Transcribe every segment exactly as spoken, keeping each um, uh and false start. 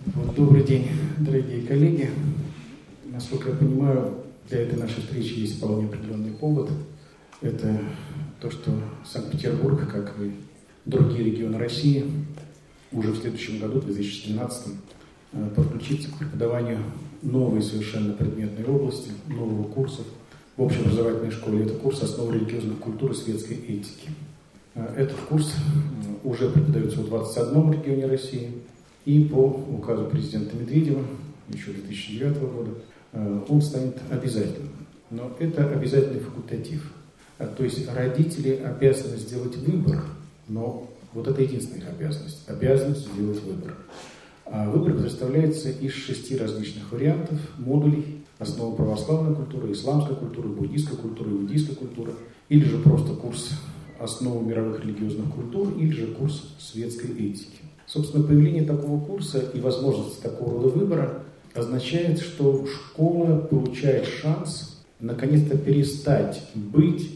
Вот, добрый день, дорогие коллеги. Насколько я понимаю, для этой нашей встречи есть вполне определенный повод. Это то, что Санкт-Петербург, как и другие регионы России, уже в следующем году, в две тысячи двенадцатом, подключится к преподаванию новой совершенно предметной области, нового курса в общеобразовательной школе. Это курс «Основы религиозных культур и светской этики». Этот курс уже преподается в двадцать одном регионе России, и по указу президента Медведева еще две тысячи девятого года он станет обязательным. Но это обязательный факультатив. То есть родители обязаны сделать выбор, но вот это единственная их обязанность. Обязанность сделать выбор. А выбор представляется из шести различных вариантов, модулей: основы православной культуры, исламской культуры, буддийской культуры, иудейской культуры, или же просто курс основы мировых религиозных культур, или же курс светской этики. Собственно, появление такого курса и возможность такого рода выбора означает, что школа получает шанс наконец-то перестать быть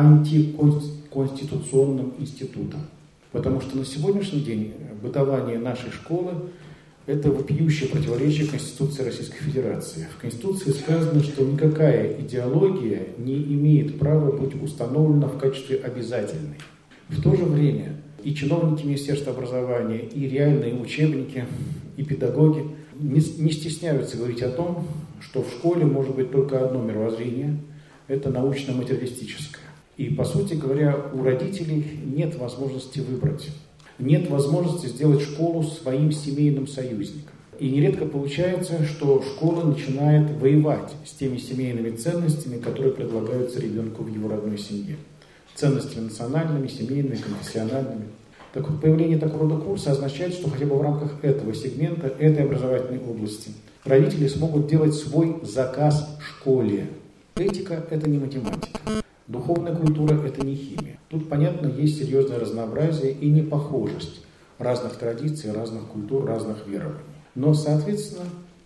антиконституционным институтом. Потому что на сегодняшний день бытование нашей школы – это вопиющее противоречие Конституции Российской Федерации. В Конституции сказано, что никакая идеология не имеет права быть установлена в качестве обязательной. В то же время и чиновники Министерства образования, и реальные учебники, и педагоги не, не стесняются говорить о том, что в школе может быть только одно мировоззрение – это научно-материалистическое. И, по сути говоря, у родителей нет возможности выбрать. Нет возможности сделать школу своим семейным союзником. И нередко получается, что школа начинает воевать с теми семейными ценностями, которые предлагаются ребенку в его родной семье. Ценностями национальными, семейными, конфессиональными. Так вот, появление такого рода курса означает, что хотя бы в рамках этого сегмента, этой образовательной области, родители смогут делать свой заказ школе. Этика – это не математика. Духовная культура – это не химия. Тут, понятно, есть серьезное разнообразие и непохожесть разных традиций, разных культур, разных верований. Но, соответственно,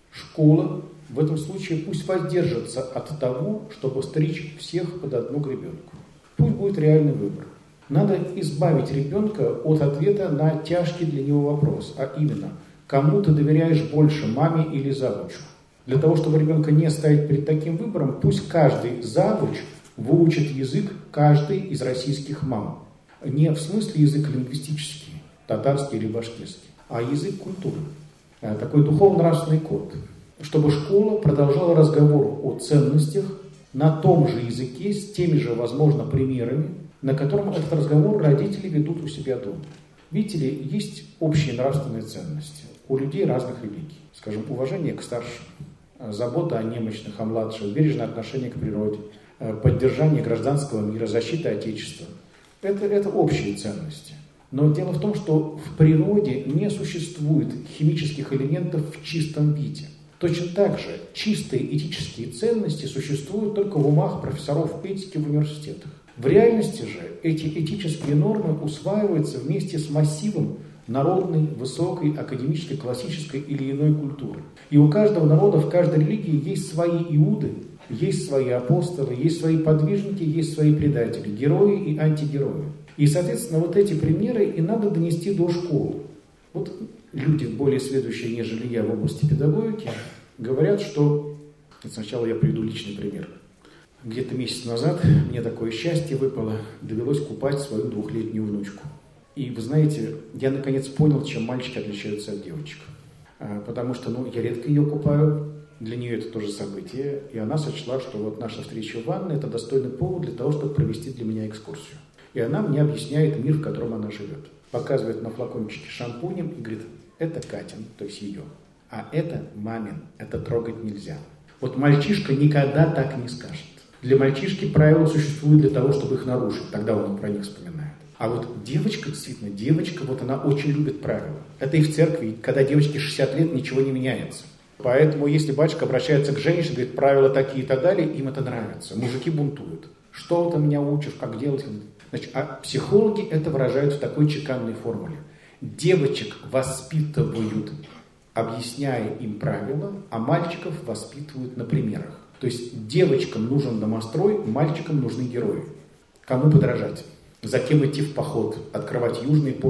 школа в этом случае пусть воздержится от того, чтобы стричь всех под одну гребенку. Пусть будет реальный выбор. Надо избавить ребенка от ответа на тяжкий для него вопрос, а именно, кому ты доверяешь больше, маме или завучу. Для того, чтобы ребенка не ставить перед таким выбором, пусть каждый завуч выучит язык каждой из российских мам. Не в смысле язык лингвистический, татарский или башкирский, а язык культуры. Такой духовно-нравственный код. Чтобы школа продолжала разговор о ценностях на том же языке, с теми же, возможно, примерами, на котором этот разговор родители ведут у себя дома. Видите ли, есть общие нравственные ценности у людей разных религий. Скажем, уважение к старшим, забота о немощных, о младших, бережное отношение к природе, поддержание гражданского мира, защита Отечества. Это, это общие ценности. Но дело в том, что в природе не существует химических элементов в чистом виде. Точно так же чистые этические ценности существуют только в умах профессоров этики в университетах. В реальности же эти этические нормы усваиваются вместе с массивом народной, высокой, академической, классической или иной культуры. И у каждого народа, в каждой религии есть свои иуды, есть свои апостолы, есть свои подвижники, есть свои предатели, герои и антигерои. И, соответственно, вот эти примеры и надо донести до школы. Вот люди, более сведущие, нежели я в области педагогики, говорят, что... Сначала я приведу личный пример. Где-то месяц назад мне такое счастье выпало, довелось купать свою двухлетнюю внучку. И вы знаете, я наконец понял, чем мальчики отличаются от девочек. Потому что, ну, я редко ее купаю, для нее это тоже событие, и она сочла, что вот наша встреча в ванной – это достойный повод для того, чтобы провести для меня экскурсию. И она мне объясняет мир, в котором она живет. Показывает на флакончике шампунем и говорит: это Катин, то есть ее, а это мамин, это трогать нельзя. Вот мальчишка никогда так не скажет. Для мальчишки правила существуют для того, чтобы их нарушить, тогда он про них вспоминает. А вот девочка, действительно, девочка, вот она очень любит правила. Это и в церкви, когда девочке шестьдесят лет, ничего не меняется. Поэтому, если батюшка обращается к женщине, говорит, правила такие и так далее, им это нравится. Мужики бунтуют. Что ты меня учишь, как делать? Значит, а психологи это выражают в такой чеканной формуле. Девочек воспитывают, объясняя им правила, а мальчиков воспитывают на примерах. То есть девочкам нужен домострой, мальчикам нужны герои. Кому подражать? За кем идти в поход? Открывать Южный полюс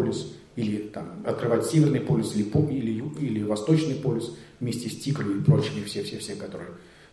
или там, открывать Северный полюс или, или, или Восточный полюс вместе с Тигрой и прочими, все-все-все, которые...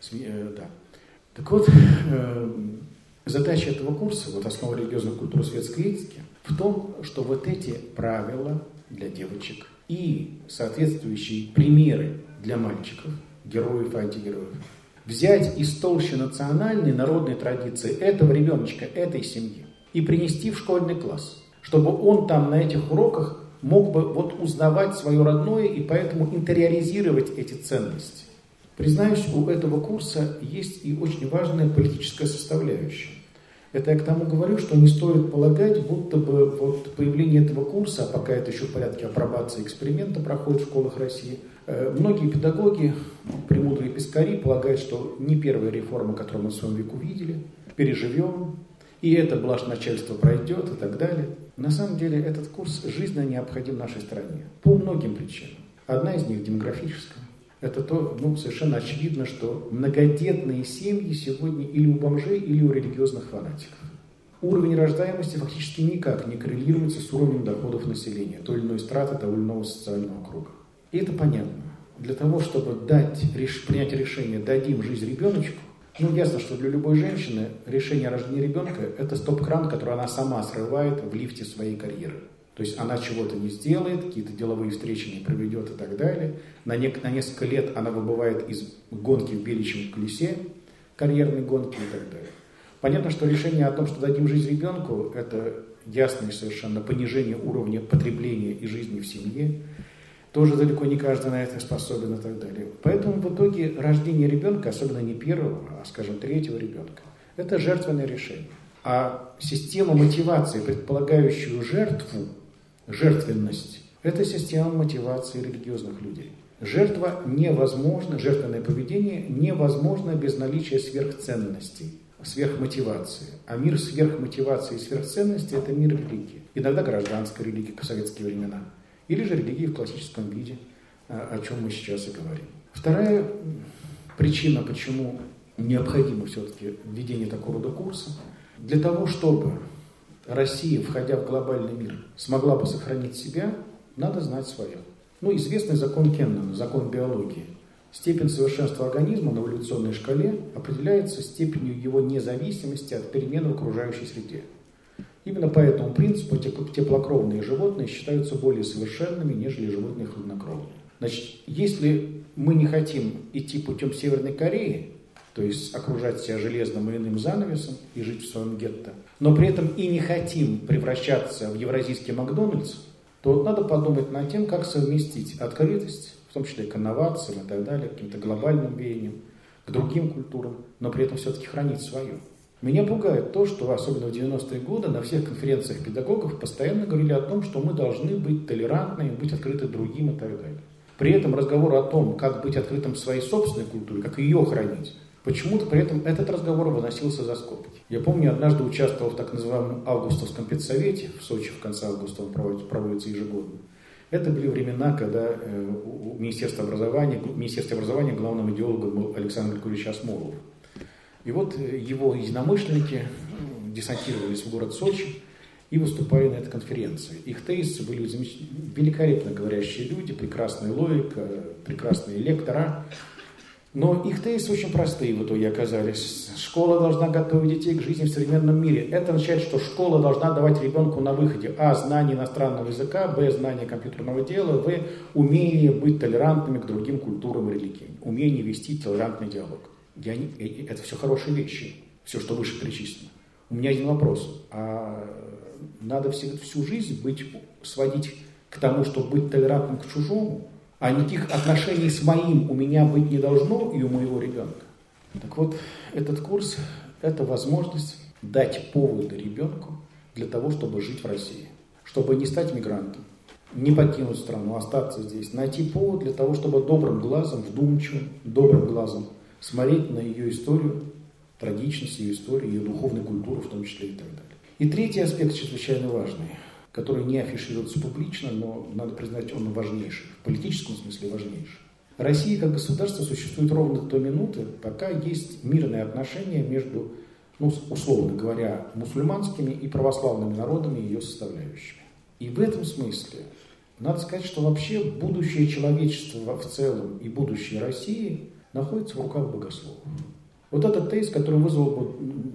Э, да. Так вот, э, задача этого курса, вот основа религиозной культуры светской этики, в том, что вот эти правила для девочек и соответствующие примеры для мальчиков, героев и антигероев, взять из толщи национальной, народной традиции этого ребеночка, этой семьи и принести в школьный класс, чтобы он там на этих уроках мог бы вот узнавать свое родное и поэтому интериоризировать эти ценности. Признаюсь, у этого курса есть и очень важная политическая составляющая. Это я к тому говорю, что не стоит полагать, будто бы вот появление этого курса, а пока это еще в порядке апробации эксперимента проходит в школах России, многие педагоги, премудрые пескари, полагают, что не первая реформа, которую мы в своем веку видели, переживем, и это блажь начальства пройдет и так далее. На самом деле этот курс жизненно необходим нашей стране по многим причинам. Одна из них демографическая. Это то, ну, совершенно очевидно, что многодетные семьи сегодня или у бомжей, или у религиозных фанатиков. Уровень рождаемости фактически никак не коррелируется с уровнем доходов населения той или иной страты, того или иного социального круга. И это понятно. Для того, чтобы дать, реш, принять решение, дадим жизнь ребеночку, ну, ясно, что для любой женщины решение о рождении ребенка – это стоп-кран, который она сама срывает в лифте своей карьеры. То есть она чего-то не сделает, какие-то деловые встречи не проведет и так далее. На, не, на несколько лет она выбывает из гонки в беличьем колесе, карьерной гонки и так далее. Понятно, что решение о том, что дадим жизнь ребенку, это ясное совершенно понижение уровня потребления и жизни в семье. Тоже далеко не каждый на это способен и так далее. Поэтому в итоге рождение ребенка, особенно не первого, а, скажем, третьего ребенка, это жертвенное решение. А система мотивации, предполагающую жертву, жертвенность, это система мотивации религиозных людей. Жертва невозможна, жертвенное поведение невозможно без наличия сверхценностей, сверхмотивации. А мир сверхмотивации и сверхценностей – это мир религии. Иногда гражданской религии, как в советские времена. Или же религии в классическом виде, о чем мы сейчас и говорим. Вторая причина, почему необходимо все-таки введение такого рода курса, для того, чтобы Россия, входя в глобальный мир, смогла бы сохранить себя, надо знать свое. Ну, известный закон Кеннона, закон биологии. Степень совершенства организма на эволюционной шкале определяется степенью его независимости от перемен в окружающей среде. Именно по этому принципу теплокровные животные считаются более совершенными, нежели животные хладнокровные. Значит, если мы не хотим идти путем Северной Кореи, то есть окружать себя железным и иным занавесом и жить в своем гетто, но при этом и не хотим превращаться в евразийский Макдональдс, то вот надо подумать над тем, как совместить открытость, в том числе к инновациям и так далее, к каким-то глобальным веяниям, к другим культурам, но при этом все-таки хранить свое. Меня пугает то, что особенно в девяностые годы на всех конференциях педагогов постоянно говорили о том, что мы должны быть толерантными, быть открыты другим и так далее. При этом разговор о том, как быть открытым в своей собственной культуре, как ее хранить, почему-то при этом этот разговор выносился за скобки. Я помню, однажды участвовал в так называемом августовском педсовете, в Сочи в конце августа он проводится ежегодно. Это были времена, когда э, у Министерства образования, в Министерстве образования главным идеологом был Александр Григорьевич Осмолов. И вот его единомышленники десантировались в город Сочи и выступали на этой конференции. Их тезисы были великолепно говорящие люди, прекрасная логика, прекрасные лектора. Но их тезисы очень простые в итоге оказались. Школа должна готовить детей к жизни в современном мире. Это означает, что школа должна давать ребенку на выходе а. знание иностранного языка, б. знание компьютерного дела, в. умение быть толерантными к другим культурам и религиям, умение вести толерантный диалог. Я не, это все хорошие вещи, все, что выше перечислено. У меня один вопрос. А надо всю, всю жизнь быть, сводить к тому, чтобы быть толерантным к чужому, а никаких отношений с моим у меня быть не должно и у моего ребенка? Так вот, этот курс – это возможность дать поводы ребенку для того, чтобы жить в России. Чтобы не стать мигрантом, не покинуть страну, остаться здесь. Найти повод для того, чтобы добрым глазом, вдумчивым, добрым глазом смотреть на ее историю, трагичность ее истории, ее духовную культуру в том числе и так далее. И третий аспект чрезвычайно важный, который не афишируется публично, но, надо признать, он важнейший, в политическом смысле важнейший. Россия как государство существует ровно до той минуты, пока есть мирные отношения между, ну, условно говоря, мусульманскими и православными народами и ее составляющими. И в этом смысле надо сказать, что вообще будущее человечества в целом и будущее России находится в руках богословов. Вот этот тезис, который вызвал бы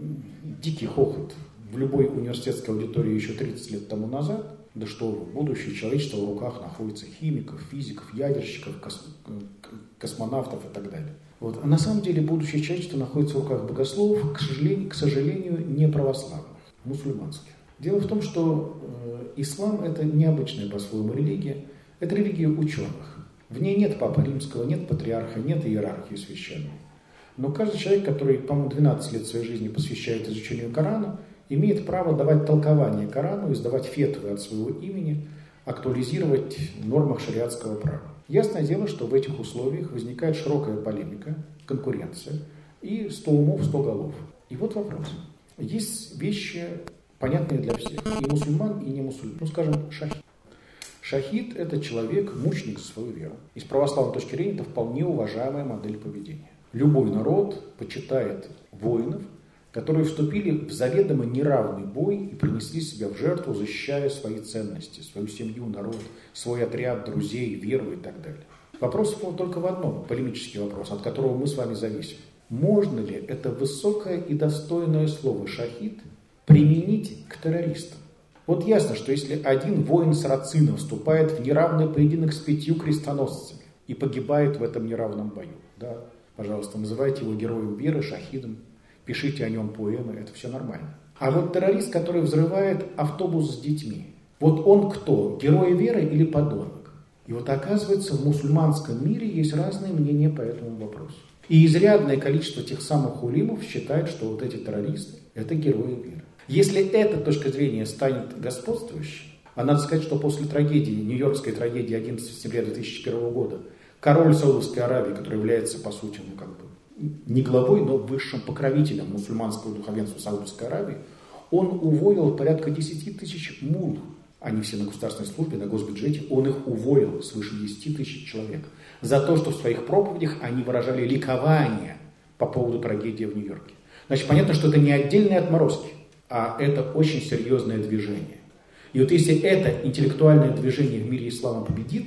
дикий хохот в любой университетской аудитории еще тридцать лет тому назад, да что будущее человечества в руках находится химиков, физиков, ядерщиков, кос- космонавтов и так далее. Вот. А на самом деле будущее человечества находится в руках богословов, к сожалению, к сожалению не православных, мусульманских. Дело в том, что э, ислам – это необычная по-своему религия, это религия ученых. В ней нет папы римского, нет патриарха, нет иерархии священной. Но каждый человек, который, по-моему, двенадцать лет своей жизни посвящает изучению Корана, имеет право давать толкование Корану, издавать фетвы от своего имени, актуализировать в нормах шариатского права. Ясное дело, что в этих условиях возникает широкая полемика, конкуренция и сто умов, сто голов. И вот вопрос. Есть вещи, понятные для всех, и мусульман, и не мусульман. Ну, скажем, шахид. Шахид – это человек, мученик за свою веру. И с православной точки зрения это вполне уважаемая модель поведения. Любой народ почитает воинов, которые вступили в заведомо неравный бой и принесли себя в жертву, защищая свои ценности, свою семью, народ, свой отряд, друзей, веру и так далее. Вопрос только в одном, полемический вопрос, от которого мы с вами зависим. Можно ли это высокое и достойное слово «шахид» применить к террористам? Вот ясно, что если один воин сарацинов вступает в неравный поединок с пятью крестоносцами и погибает в этом неравном бою, да, пожалуйста, называйте его героем веры, шахидом, пишите о нем поэмы, это все нормально. А вот террорист, который взрывает автобус с детьми, вот он кто? Герой веры или подонок? И вот оказывается, в мусульманском мире есть разные мнения по этому вопросу. И изрядное количество тех самых улимов считает, что вот эти террористы – это герои веры. Если эта точка зрения станет господствующей, а надо сказать, что после трагедии, нью-йоркской трагедии одиннадцатого сентября две тысячи первого года, король Саудовской Аравии, который является, по сути, ну как бы, не главой, но высшим покровителем мусульманского духовенства Саудовской Аравии, он уволил порядка десять тысяч мул. Они все на государственной службе, на госбюджете. Он их уволил свыше десять тысяч человек. За то, что в своих проповедях они выражали ликование по поводу трагедии в Нью-Йорке. Значит, понятно, что это не отдельные отморозки, а это очень серьезное движение. И вот если это интеллектуальное движение в мире ислама победит,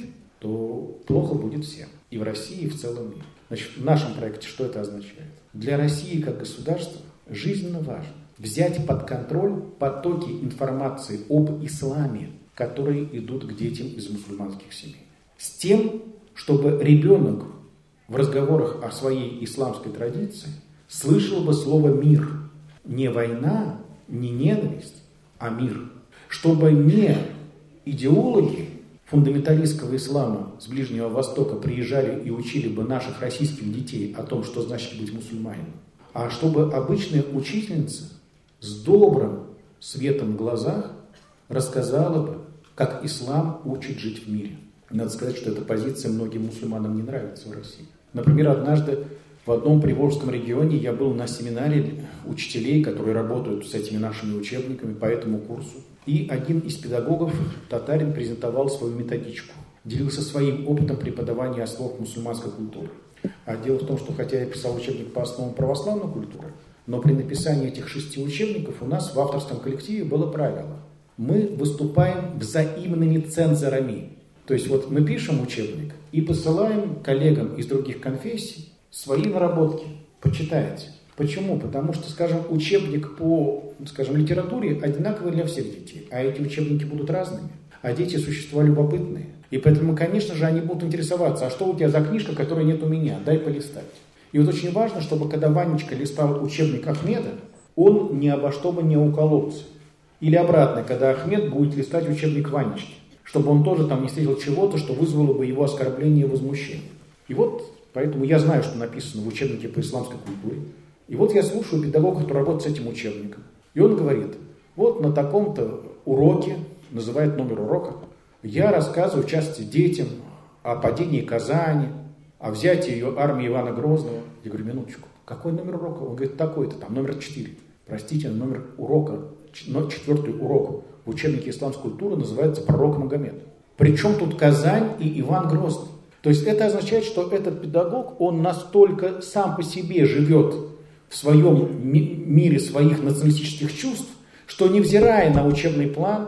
то плохо будет всем. И в России, и в целом мире. Значит, в нашем проекте что это означает? Для России как государства жизненно важно взять под контроль потоки информации об исламе, которые идут к детям из мусульманских семей. С тем, чтобы ребенок в разговорах о своей исламской традиции слышал бы слово «мир». Не война, не ненависть, а мир. Чтобы не идеологи фундаменталистского ислама с Ближнего Востока приезжали и учили бы наших российских детей о том, что значит быть мусульманином, а чтобы обычная учительница с добрым светом в глазах рассказала бы, как ислам учит жить в мире. Надо сказать, что эта позиция многим мусульманам не нравится в России. Например, однажды в одном приволжском регионе я был на семинаре учителей, которые работают с этими нашими учебниками по этому курсу. И один из педагогов, татарин, презентовал свою методичку. Делился своим опытом преподавания основ мусульманской культуры. А дело в том, что хотя я писал учебник по основам православной культуры, но при написании этих шести учебников у нас в авторском коллективе было правило. Мы выступаем взаимными цензорами. То есть вот мы пишем учебник и посылаем коллегам из других конфессий свои наработки. Почитайте. Почему? Потому что, скажем, учебник по, скажем, литературе одинаковый для всех детей, а эти учебники будут разными. А дети – существа любопытные. И поэтому, конечно же, они будут интересоваться, а что у тебя за книжка, которой нет у меня? Дай полистать. И вот очень важно, чтобы когда Ванечка листал учебник Ахмеда, он ни обо что бы не укололся. Или обратно, когда Ахмед будет листать учебник Ванечки, чтобы он тоже там не встретил чего-то, что вызвало бы его оскорбление и возмущение. И вот, поэтому я знаю, что написано в учебнике по исламской культуре. И вот я слушаю педагога, который работает с этим учебником. И он говорит, вот на таком-то уроке, называет номер урока, я рассказываю, в частности, детям о падении Казани, о взятии ее армии Ивана Грозного. Я говорю, минуточку, какой номер урока? Он говорит, такой-то, там, номер четыре. Простите, номер урока, четвертый урок в учебнике исламской культуры называется «Пророк Магомед». Причем тут Казань и Иван Грозный. То есть это означает, что этот педагог, он настолько сам по себе живет в своем ми- мире своих националистических чувств, что невзирая на учебный план,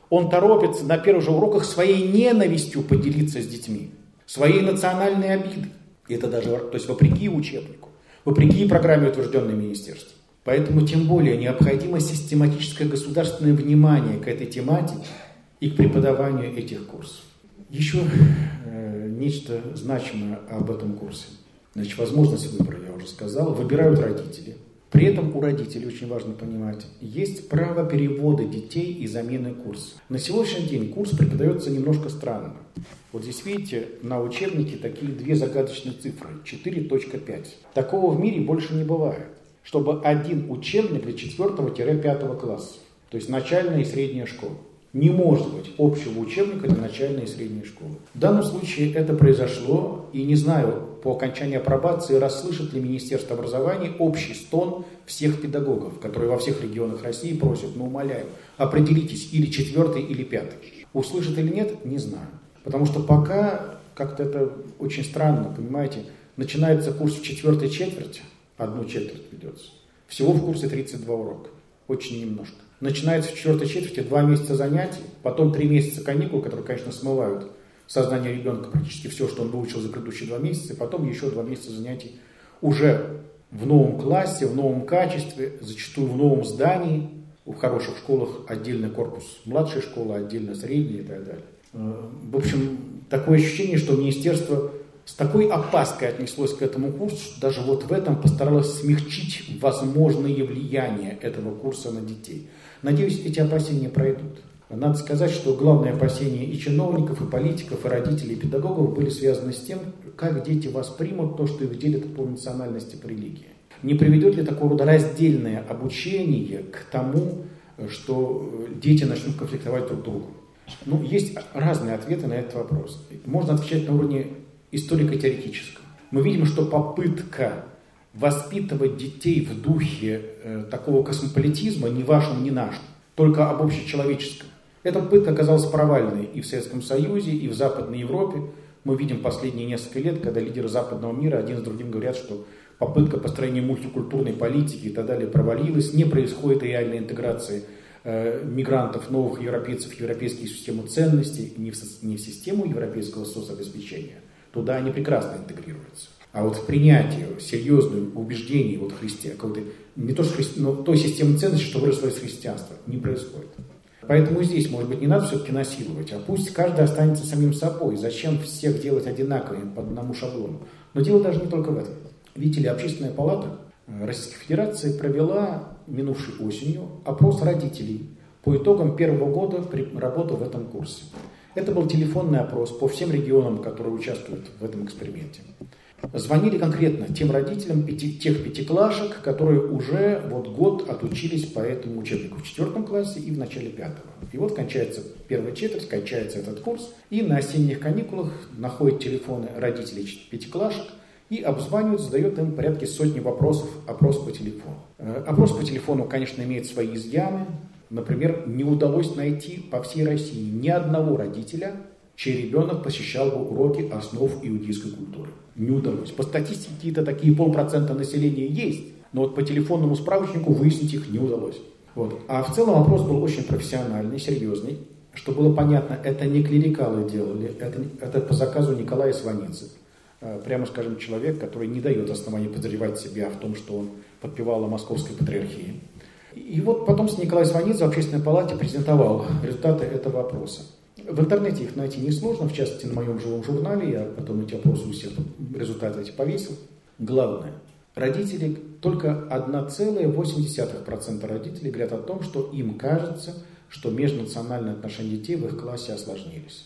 Он торопится на первых же уроках своей ненавистью поделиться с детьми, своей национальной обидой. И это даже, то есть вопреки учебнику, вопреки программе, утвержденной министерством. Поэтому тем более необходимо систематическое государственное внимание к этой тематике и к преподаванию этих курсов. Еще э, нечто значимое об этом курсе. Значит, возможность выбора, я уже сказал, выбирают родители. При этом у родителей, очень важно понимать, есть право перевода детей и замены курса. На сегодняшний день курс преподается немножко странно. Вот здесь видите, на учебнике такие две загадочные цифры, четыре точка пять. Такого в мире больше не бывает, чтобы один учебник для четвёртого-пятого классов, то есть начальная и средняя школа. Не может быть общего учебника для начальной и средней школы. В данном случае это произошло, и не знаю, по окончании апробации, расслышит ли Министерство образования общий стон всех педагогов, которые во всех регионах России просят, ну умоляю, определитесь, или четвертый, или пятый. Услышит или нет, не знаю. Потому что пока как-то это очень странно, понимаете, начинается курс в четвертой четверти, одну четверть ведется. Всего в курсе тридцать два урока, очень немножко. Начинается в четвертой четверти два месяца занятий, потом три месяца каникул, которые, конечно, смывают сознание ребенка практически все, что он выучил за предыдущие два месяца, и потом еще два месяца занятий уже в новом классе, в новом качестве, зачастую в новом здании. В хороших школах отдельный корпус младшей школы, отдельно средней и так далее. В общем, такое ощущение, что министерство с такой опаской отнеслось к этому курсу, что даже вот в этом постаралось смягчить возможные влияния этого курса на детей. Надеюсь, эти опасения пройдут. Надо сказать, что главные опасения и чиновников, и политиков, и родителей, и педагогов были связаны с тем, как дети воспримут то, что их делит по национальности, по религии. Не приведет ли такого рода раздельное обучение к тому, что дети начнут конфликтовать друг с другом? Ну, есть разные ответы на этот вопрос. Можно отвечать на уровне историко-теоретическом. Мы видим, что попытка воспитывать детей в духе э, такого космополитизма, ни вашим, ни нашим, только об общечеловеческом, эта попытка оказалась провальной и в Советском Союзе, и в Западной Европе. Мы видим последние несколько лет, когда лидеры западного мира один с другим говорят, что попытка построения мультикультурной политики и так далее провалилась, не происходит реальной интеграции э, мигрантов, новых европейцев в европейскую систему ценностей, не в, не в систему европейского соцобеспечения. Туда они прекрасно интегрируются. А вот в принятии серьезных убеждений вот христиан, не то что христи, но той системы ценностей, что выросло из христианства, не происходит. Поэтому здесь, может быть, не надо все-таки насиловать, а пусть каждый останется самим собой. Зачем всех делать одинаковыми по одному шаблону? Но дело даже не только в этом. Видите ли, Общественная палата Российской Федерации провела минувшей осенью опрос родителей по итогам первого года работы в этом курсе. Это был телефонный опрос по всем регионам, которые участвуют в этом эксперименте. Звонили конкретно тем родителям пяти, тех пятиклашек, которые уже вот год отучились по этому учебнику в четвертом классе и в начале пятого. И вот кончается первая четверть, кончается этот курс, и на осенних каникулах находят телефоны родителей пятиклашек и обзванивают, задает им порядка сотни вопросов, опрос по телефону. Опрос по телефону, конечно, имеет свои изъяны. Например, не удалось найти по всей России ни одного родителя, чей ребенок посещал бы уроки основ иудейской культуры. Не удалось. По статистике какие-то такие полпроцента населения есть, но вот по телефонному справочнику выяснить их не удалось. Вот. А в целом вопрос был очень профессиональный, серьезный. Что было понятно, это не клерикалы делали, это, это по заказу Николая Сванидзе. Прямо скажем, человек, который не дает оснований подозревать себя в том, что он подпевал о московской патриархии. И вот потом с Николаем Сванидзе в Общественной палате презентовал результаты этого опроса. В интернете их найти несложно, в частности, на моем живом журнале, я потом эти опросы у всех результаты эти повесил. Главное, родители, только одна целая восемь десятых процента родителей говорят о том, что им кажется, что межнациональные отношения детей в их классе осложнились.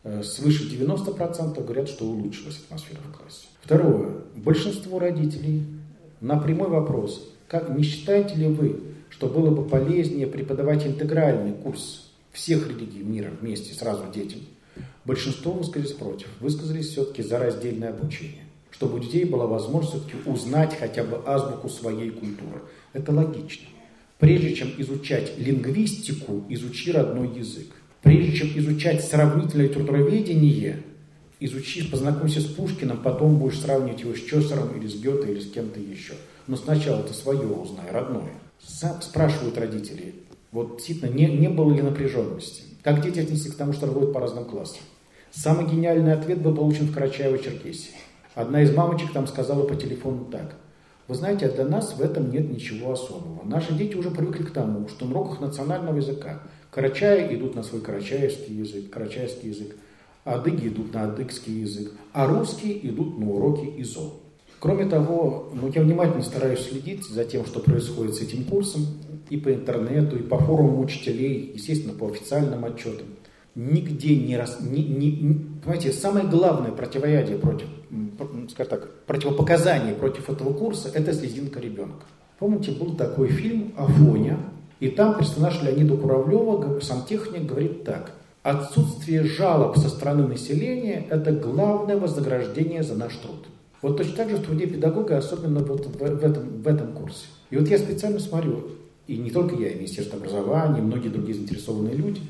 Свыше девяноста процентов говорят, что улучшилась атмосфера в классе. Второе. Большинство родителей на прямой вопрос, как, не считаете ли вы, что было бы полезнее преподавать интегральный курс всех религий мира вместе сразу детям, большинство высказались против. Высказались все-таки за раздельное обучение. Чтобы у детей была возможность все-таки узнать хотя бы азбуку своей культуры. Это логично. Прежде чем изучать лингвистику, изучи родной язык. Прежде чем изучать сравнительное литературоведение, изучи, познакомься с Пушкиным, потом будешь сравнивать его с Чосером или с Гёте или с кем-то еще. Но сначала ты свое узнай, родное. Спрашивают родители, вот действительно, не, не было ли напряженности? Как дети отнеслись к тому, что работают по разным классам? Самый гениальный ответ был получен в Карачаево-Черкесии. Одна из мамочек там сказала по телефону так. Вы знаете, для нас в этом нет ничего особого. Наши дети уже привыкли к тому, что на уроках национального языка карачаи идут на свой карачаевский язык, карачаевский язык, адыги идут на адыгский язык, а русские идут на уроки ИЗО. Кроме того, ну, я внимательно стараюсь следить за тем, что происходит с этим курсом, и по интернету, и по форумам учителей, естественно, по официальным отчетам. Нигде не раз, не, не, не, понимаете, самое главное противоядие против, скажем так, противопоказание против этого курса – это слезинка ребенка. Помните, был такой фильм «Афоня», и там персонаж Леонида Куравлева, сантехник, говорит так. Отсутствие жалоб со стороны населения – это главное вознаграждение за наш труд. Вот точно так же в труде педагога, особенно вот в, в, этом, в этом курсе. И вот я специально смотрю, и не только я, и Министерство образования, и многие другие заинтересованные люди,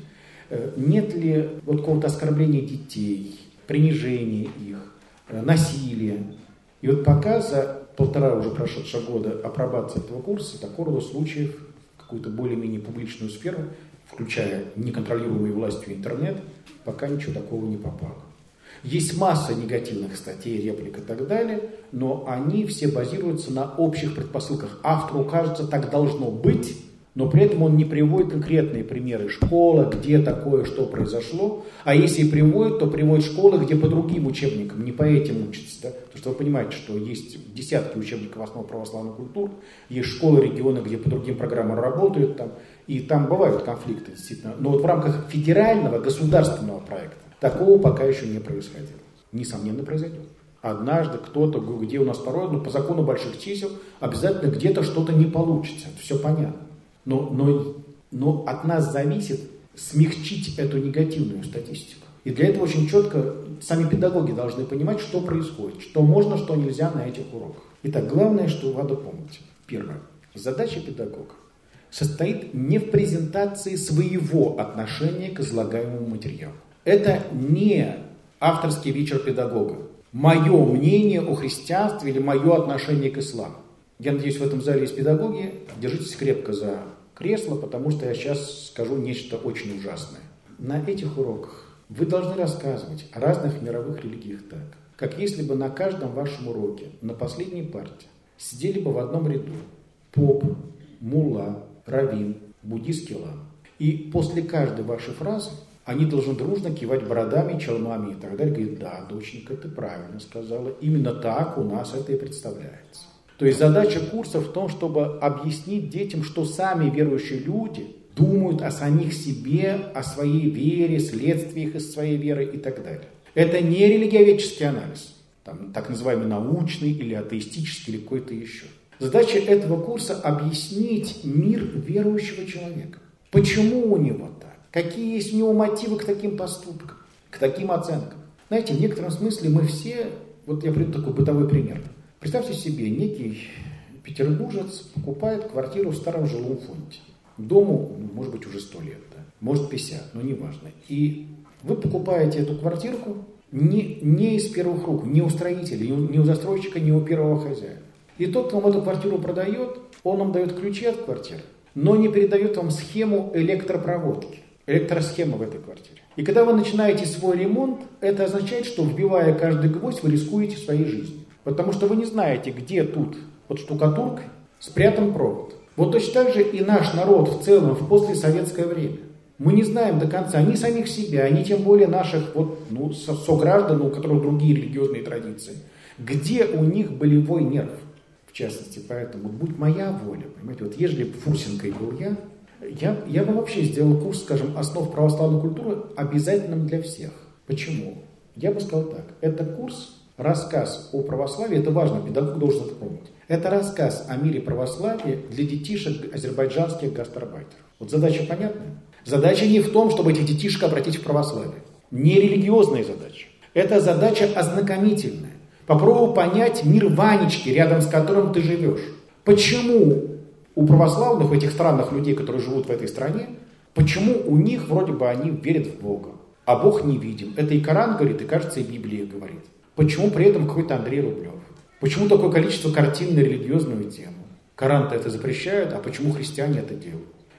нет ли вот какого-то оскорбления детей, принижения их, насилия. И вот пока за полтора уже прошедшего года апробации этого курса такого рода случаев в какую-то более-менее публичную сферу, включая неконтролируемый властью интернет, пока ничего такого не попало. Есть масса негативных статей, реплик и так далее, но они все базируются на общих предпосылках. Автору кажется, так должно быть, но при этом он не приводит конкретные примеры школы, где такое, что произошло. А если и приводит, то приводит школы, где по другим учебникам, не по этим учатся. Да? Потому что вы понимаете, что есть десятки учебников основ православной культуры, есть школы, регионы, где по другим программам работают, там, и там бывают конфликты, действительно. Но вот в рамках федерального государственного проекта такого пока еще не происходило. Несомненно, произойдет. Однажды кто-то, где у нас порой, ну, по закону больших чисел, обязательно где-то что-то не получится. Это все понятно. Но, но, но от нас зависит смягчить эту негативную статистику. И для этого очень четко сами педагоги должны понимать, что происходит, что можно, что нельзя на этих уроках. Итак, главное, что надо помнить. Первое. Задача педагога состоит не в презентации своего отношения к излагаемому материалу. Это не авторский вечер педагога. Мое мнение о христианстве или мое отношение к исламу. Я надеюсь, в этом зале есть педагоги. Держитесь крепко за кресло, потому что я сейчас скажу нечто очень ужасное. На этих уроках вы должны рассказывать о разных мировых религиях так, как если бы на каждом вашем уроке, на последней парте, сидели бы в одном ряду поп, мулла, раввин, буддийский лама. И после каждой вашей фразы они должны дружно кивать бородами, челмами и так далее. Говорить, да, доченька, ты правильно сказала. Именно так у нас это и представляется. То есть задача курса в том, чтобы объяснить детям, что сами верующие люди думают о самих себе, о своей вере, следствиях из своей веры и так далее. Это не религиоведческий анализ, там, так называемый научный или атеистический или какой-то еще. Задача этого курса объяснить мир верующего человека. Почему у него так? Какие есть у него мотивы к таким поступкам, к таким оценкам? Знаете, в некотором смысле мы все, вот я приведу такой бытовой пример. Представьте себе, некий петербуржец покупает квартиру в старом жилом фонде. Дому, может быть, уже сто лет, да? Может пятьдесят, но неважно. И вы покупаете эту квартирку не, не из первых рук, не у строителя, не у застройщика, не у первого хозяина. И тот, кто вам эту квартиру продает, он вам дает ключи от квартиры, но не передает вам схему электропроводки, электросхему в этой квартире. И когда вы начинаете свой ремонт, это означает, что вбивая каждый гвоздь, вы рискуете своей жизнью. Потому что вы не знаете, где тут под штукатуркой спрятан провод. Вот точно так же и наш народ в целом в послесоветское время. Мы не знаем до конца ни самих себя, ни тем более наших вот, ну, сограждан, у которых другие религиозные традиции. Где у них болевой нерв, в частности. Поэтому будь моя воля, понимаете, вот ежели Фурсенкой был я, я, я бы вообще сделал курс, скажем, основ православной культуры обязательным для всех. Почему? Я бы сказал так. Это курс, рассказ о православии, это важно, педагог должен это помнить. Это рассказ о мире православия для детишек азербайджанских гастарбайтеров. Вот задача понятная? Задача не в том, чтобы этих детишек обратить в православие. Не религиозная задача. Это задача ознакомительная. Попробуй понять мир Ванечки, рядом с которым ты живешь. Почему у православных, у этих странных людей, которые живут в этой стране, почему у них вроде бы они верят в Бога, а Бог не видим? Это и Коран говорит, и, кажется, и Библия говорит. Почему при этом какой-то Андрей Рублев? Почему такое количество картин на религиозную тему? Коран-то это запрещает, а почему христиане это делают?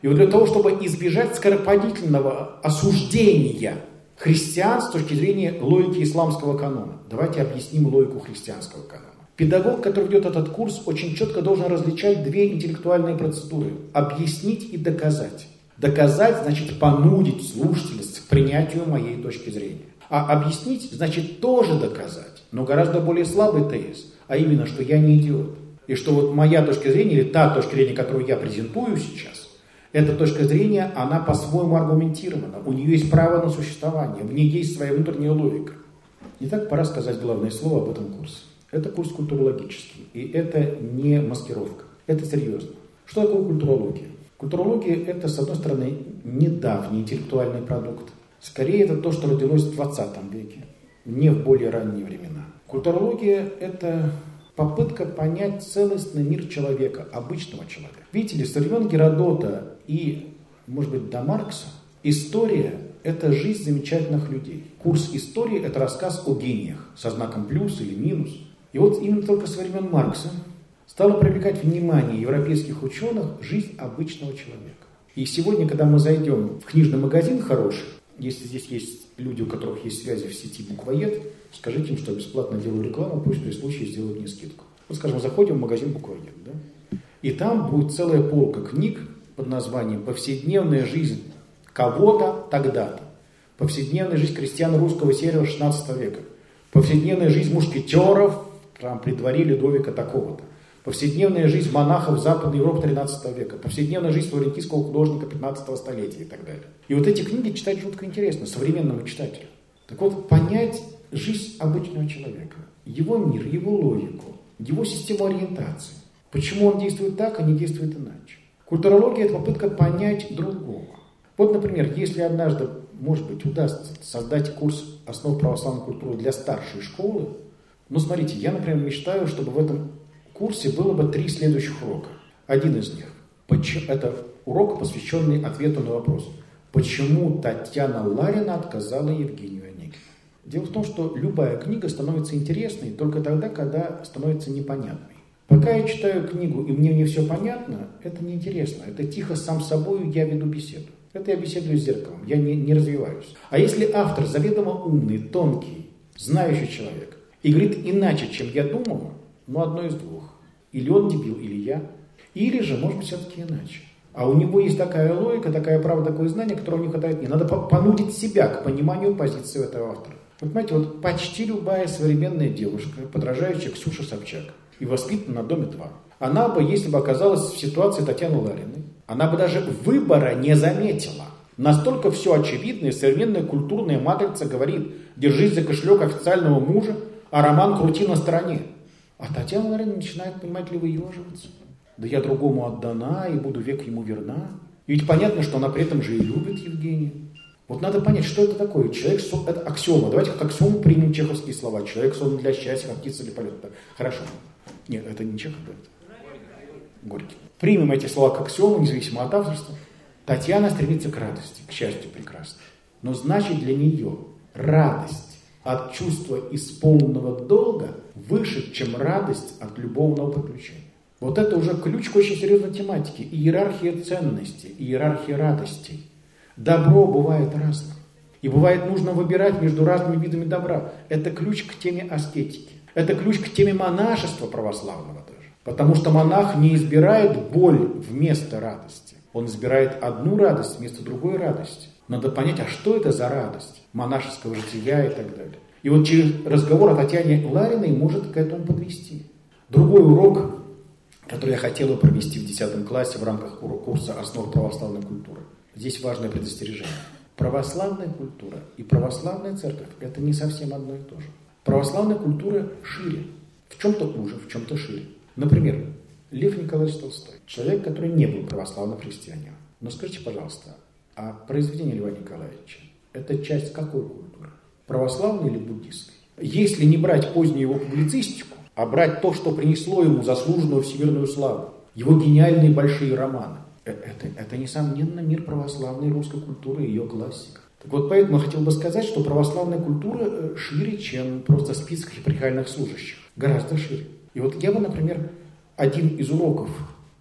И вот для того, чтобы избежать скоропалительного осуждения христиан с точки зрения логики исламского канона, давайте объясним логику христианского канона. Педагог, который ведет этот курс, очень четко должен различать две интеллектуальные процедуры. Объяснить и доказать. Доказать значит понудить слушателя к принятию моей точки зрения. А объяснить значит тоже доказать, но гораздо более слабый тезис, а именно, что я не идиот. И что вот моя точка зрения, или та точка зрения, которую я презентую сейчас, эта точка зрения, она по-своему аргументирована. У нее есть право на существование, в ней есть своя внутренняя логика. Итак, пора сказать главное слово об этом курсе. Это курс культурологический, и это не маскировка. Это серьезно. Что такое культурология? Культурология – это, с одной стороны, недавний интеллектуальный продукт. Скорее, это то, что родилось в двадцатом веке, не в более ранние времена. Культурология – это попытка понять целостный мир человека, обычного человека. Видите ли, со времен Геродота и, может быть, до Маркса история – это жизнь замечательных людей. Курс истории – это рассказ о гениях со знаком плюс или минус. И вот именно только со времен Маркса стало привлекать внимание европейских ученых жизнь обычного человека. И сегодня, когда мы зайдем в книжный магазин хороший, если здесь есть люди, у которых есть связи в сети «Буквоед», скажите им, что я бесплатно делаю рекламу, пусть при случае сделают мне скидку. Вот, скажем, заходим в магазин «Буквоед», да? И там будет целая полка книг под названием «Повседневная жизнь кого-то тогда-то», «Повседневная жизнь крестьян русского севера шестнадцатого века», «Повседневная жизнь мушкетеров там, при дворе Людовика такого-то», «Повседневная жизнь монахов Западной Европы тринадцатого века», «Повседневная жизнь флорентийского художника пятнадцатого столетия» и так далее. И вот эти книги читать жутко интересно современному читателю. Так вот, понять жизнь обычного человека, его мир, его логику, его систему ориентации, почему он действует так, а не действует иначе. Культурология – это попытка понять другого. Вот, например, если однажды, может быть, удастся создать курс основ православной культуры для старшей школы, ну, смотрите, я, например, мечтаю, чтобы в этом курсе было бы три следующих урока. Один из них – это урок, посвященный ответу на вопрос, почему Татьяна Ларина отказала Евгению Онегину. Дело в том, что любая книга становится интересной только тогда, когда становится непонятной. Пока я читаю книгу, и мне не все понятно, это неинтересно. Это тихо сам собой я веду беседу. Это я беседую с зеркалом, я не, не развиваюсь. А если автор заведомо умный, тонкий, знающий человек, и говорит иначе, чем я думаю, ну, одно из двух. Или он дебил, или я. Или же, может быть, все-таки иначе. А у него есть такая логика, такая правда, такое знание, которого не хватает мне. Надо понудить себя к пониманию позиции этого автора. Вот понимаете, вот почти любая современная девушка, подражающая Ксюше Собчак, и воспитана на Доме два, она бы, если бы оказалась в ситуации Татьяны Лариной, она бы даже выбора не заметила. Настолько все очевидно, и современная культурная матрица говорит: держись за кошелек официального мужа, а роман крути на стороне. А Татьяна Ларина начинает, понимаете ли, выеживаться. Да я другому отдана и буду век ему верна. И ведь понятно, что она при этом же и любит Евгения. Вот надо понять, что это такое. Человек, это аксиома. Давайте как аксиому примем чеховские слова. Человек создан для счастья, как птица для полета. Хорошо. Нет, это не Чехов, это Горький. Примем эти слова как аксиому, независимо от авторства. Татьяна стремится к радости, к счастью прекрасно. Но значит для нее радость от чувства исполненного долга выше, чем радость от любовного приключения. Вот это уже ключ к очень серьезной тематике. Иерархия ценностей, иерархия радостей. Добро бывает разным. И бывает нужно выбирать между разными видами добра. Это ключ к теме аскетики. Это ключ к теме монашества православного даже. Потому что монах не избирает боль вместо радости. Он избирает одну радость вместо другой радости. Надо понять, а что это за радость монашеского жития и так далее. И вот через разговор о Татьяне Лариной может к этому подвести. Другой урок, который я хотел бы провести в десятом классе в рамках курса «Основы православной культуры». Здесь важное предостережение. Православная культура и православная церковь – это не совсем одно и то же. Православная культура шире. В чем-то уже, в чем-то шире. Например, Лев Николаевич Толстой. Человек, который не был православным христианином. Но скажите, пожалуйста, а произведение Льва Николаевича – это часть какой культуры? Православной или буддистской? Если не брать позднюю его публицистику, а брать то, что принесло ему заслуженную всемирную славу, его гениальные большие романы, это, это несомненно, мир православной русской культуры и ее классика. Так вот, поэтому я хотел бы сказать, что православная культура шире, чем просто список епархиальных служащих. Гораздо шире. И вот я бы, например, один из уроков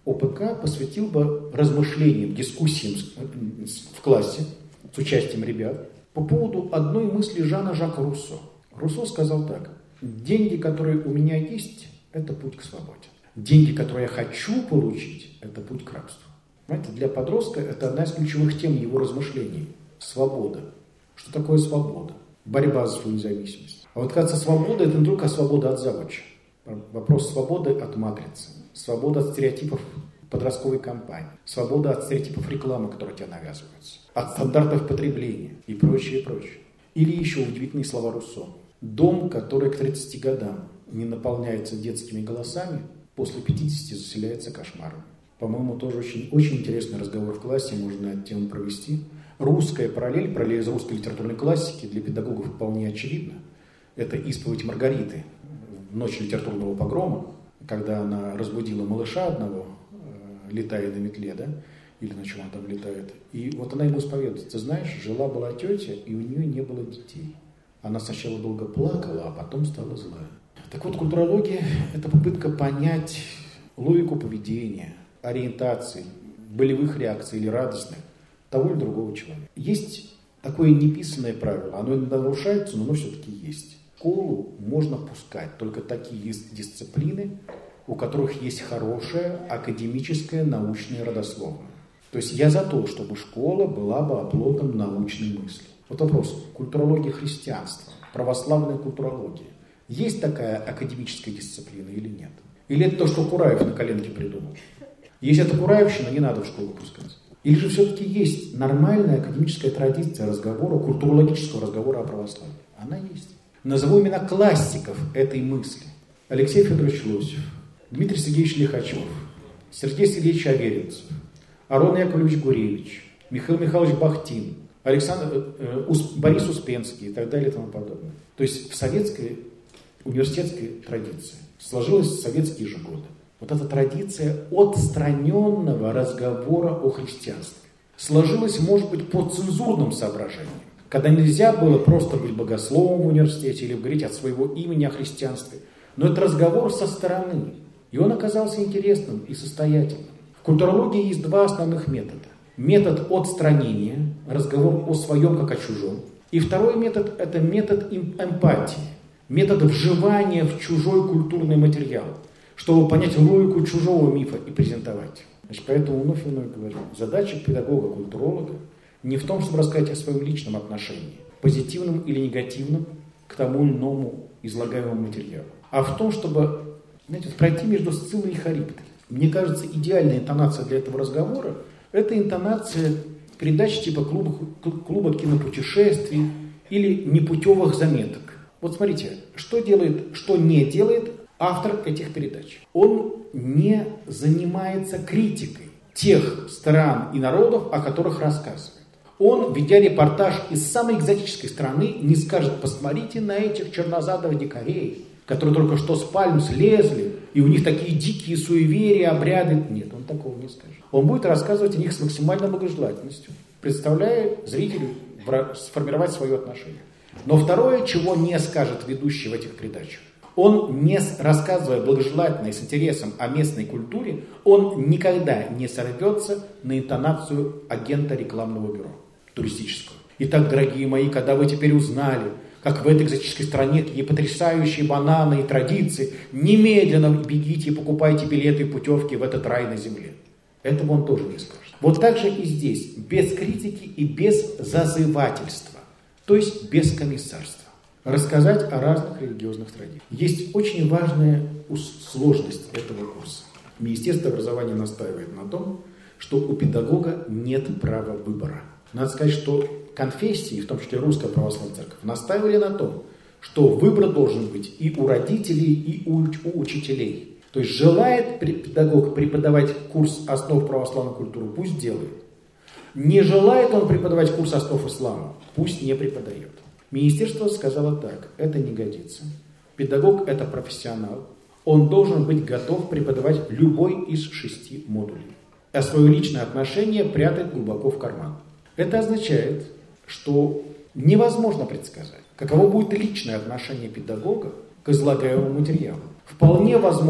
О Пэ Ка посвятил бы размышлениям, дискуссиям в классе с участием ребят по поводу одной мысли Жана Жака Руссо. Руссо сказал так: деньги, которые у меня есть, это путь к свободе. Деньги, которые я хочу получить, это путь к рабству. Знаете, для подростка это одна из ключевых тем его размышлений. Свобода. Что такое свобода? Борьба за свою независимость. А вот, кажется, свобода — это не только свобода от заводчика. Вопрос свободы от матрицы. Свобода от стереотипов подростковой кампании. Свобода от стереотипов рекламы, которые тебе навязываются. От стандартов потребления и прочее, и прочее. Или еще удивительные слова Руссо. Дом, который к тридцати годам не наполняется детскими голосами, после пятидесяти заселяется кошмаром. По-моему, тоже очень, очень интересный разговор в классе можно на эту тему провести. Русская параллель, параллель из русской литературной классики для педагогов вполне очевидна. Это исповедь Маргариты в ночь литературного погрома, когда она разбудила малыша одного, э, летая на метле, да, или на чем она там летает. И вот она ему исповедует: ты знаешь, жила-была тетя, и у нее не было детей. Она сначала долго плакала, а потом стала злая. Так вот, культурология – это попытка понять логику поведения, ориентаций, болевых реакций или радостных того или другого человека. Есть такое неписанное правило, оно иногда нарушается, но оно все-таки есть. В школу можно пускать только такие дисциплины, у которых есть хорошая академическая научная родословная. То есть я за то, чтобы школа была бы оплотом научной мысли. Вот вопрос: культурология христианства, православная культурология. Есть такая академическая дисциплина или нет? Или это то, что Кураев на коленке придумал? Если это кураевщина, не надо в школу пускать. Или же все-таки есть нормальная академическая традиция разговора, культурологического разговора о православии? Она есть. Назову имена классиков этой мысли. Алексей Федорович Лосев, Дмитрий Сергеевич Лихачев, Сергей Сергеевич Аверинцев, Арон Яковлевич Гуревич, Михаил Михайлович Бахтин, Александр, э, Ус, Борис Успенский и так далее и тому подобное. То есть в советской университетской традиции сложилась в советские же годы вот эта традиция отстраненного разговора о христианстве. Сложилась, может быть, по цензурным соображениям, когда нельзя было просто быть богословом в университете или говорить от своего имени о христианстве. Но это разговор со стороны, и он оказался интересным и состоятельным. В культурологии есть два основных метода. Метод отстранения, разговор о своем как о чужом. И второй метод – это метод эмпатии, метод вживания в чужой культурный материал, чтобы понять логику чужого мифа и презентовать. Значит, поэтому вновь и вновь говорю, задача педагога-культуролога не в том, чтобы рассказать о своем личном отношении, позитивном или негативном, к тому или иному излагаемому материалу, а в том, чтобы, знаете, пройти между Сциллой и Харибдой. Мне кажется, идеальная интонация для этого разговора – это интонация передач типа клуба, клуба кинопутешествий или непутевых заметок. Вот смотрите, что делает, что не делает автор этих передач. Он не занимается критикой тех стран и народов, о которых рассказывает. Он, ведя репортаж из самой экзотической страны, не скажет: посмотрите на этих чернозадых дикарей, которые только что с пальм слезли, и у них такие дикие суеверия, обряды. Нет, он такого не скажет. Он будет рассказывать о них с максимальной благожелательностью, представляя зрителю сформировать свое отношение. Но второе, чего не скажет ведущий в этих передачах, он, не рассказывая благожелательно и с интересом о местной культуре, он никогда не сорвется на интонацию агента рекламного бюро туристического. Итак, дорогие мои, когда вы теперь узнали, как в этой экзотической стране такие потрясающие бананы и традиции, немедленно бегите и покупайте билеты и путевки в этот рай на земле. Этого он тоже не скажет. Вот так же и здесь, без критики и без зазывательства, то есть без комиссарства. Рассказать о разных религиозных традициях. Есть очень важная сложность этого курса. Министерство образования настаивает на том, что у педагога нет права выбора. Надо сказать, что конфессии, в том числе Русская Православная Церковь, настаивали на том, что выбор должен быть и у родителей, и у, у учителей. То есть желает педагог преподавать курс основ православной культуры, пусть делает. Не желает он преподавать курс основ ислама, пусть не преподает. Министерство сказало так: это не годится. Педагог – это профессионал. Он должен быть готов преподавать любой из шести модулей. А свое личное отношение прятать глубоко в карман. Это означает, что невозможно предсказать, каково будет личное отношение педагога к излагаемому материалу. Вполне возможно,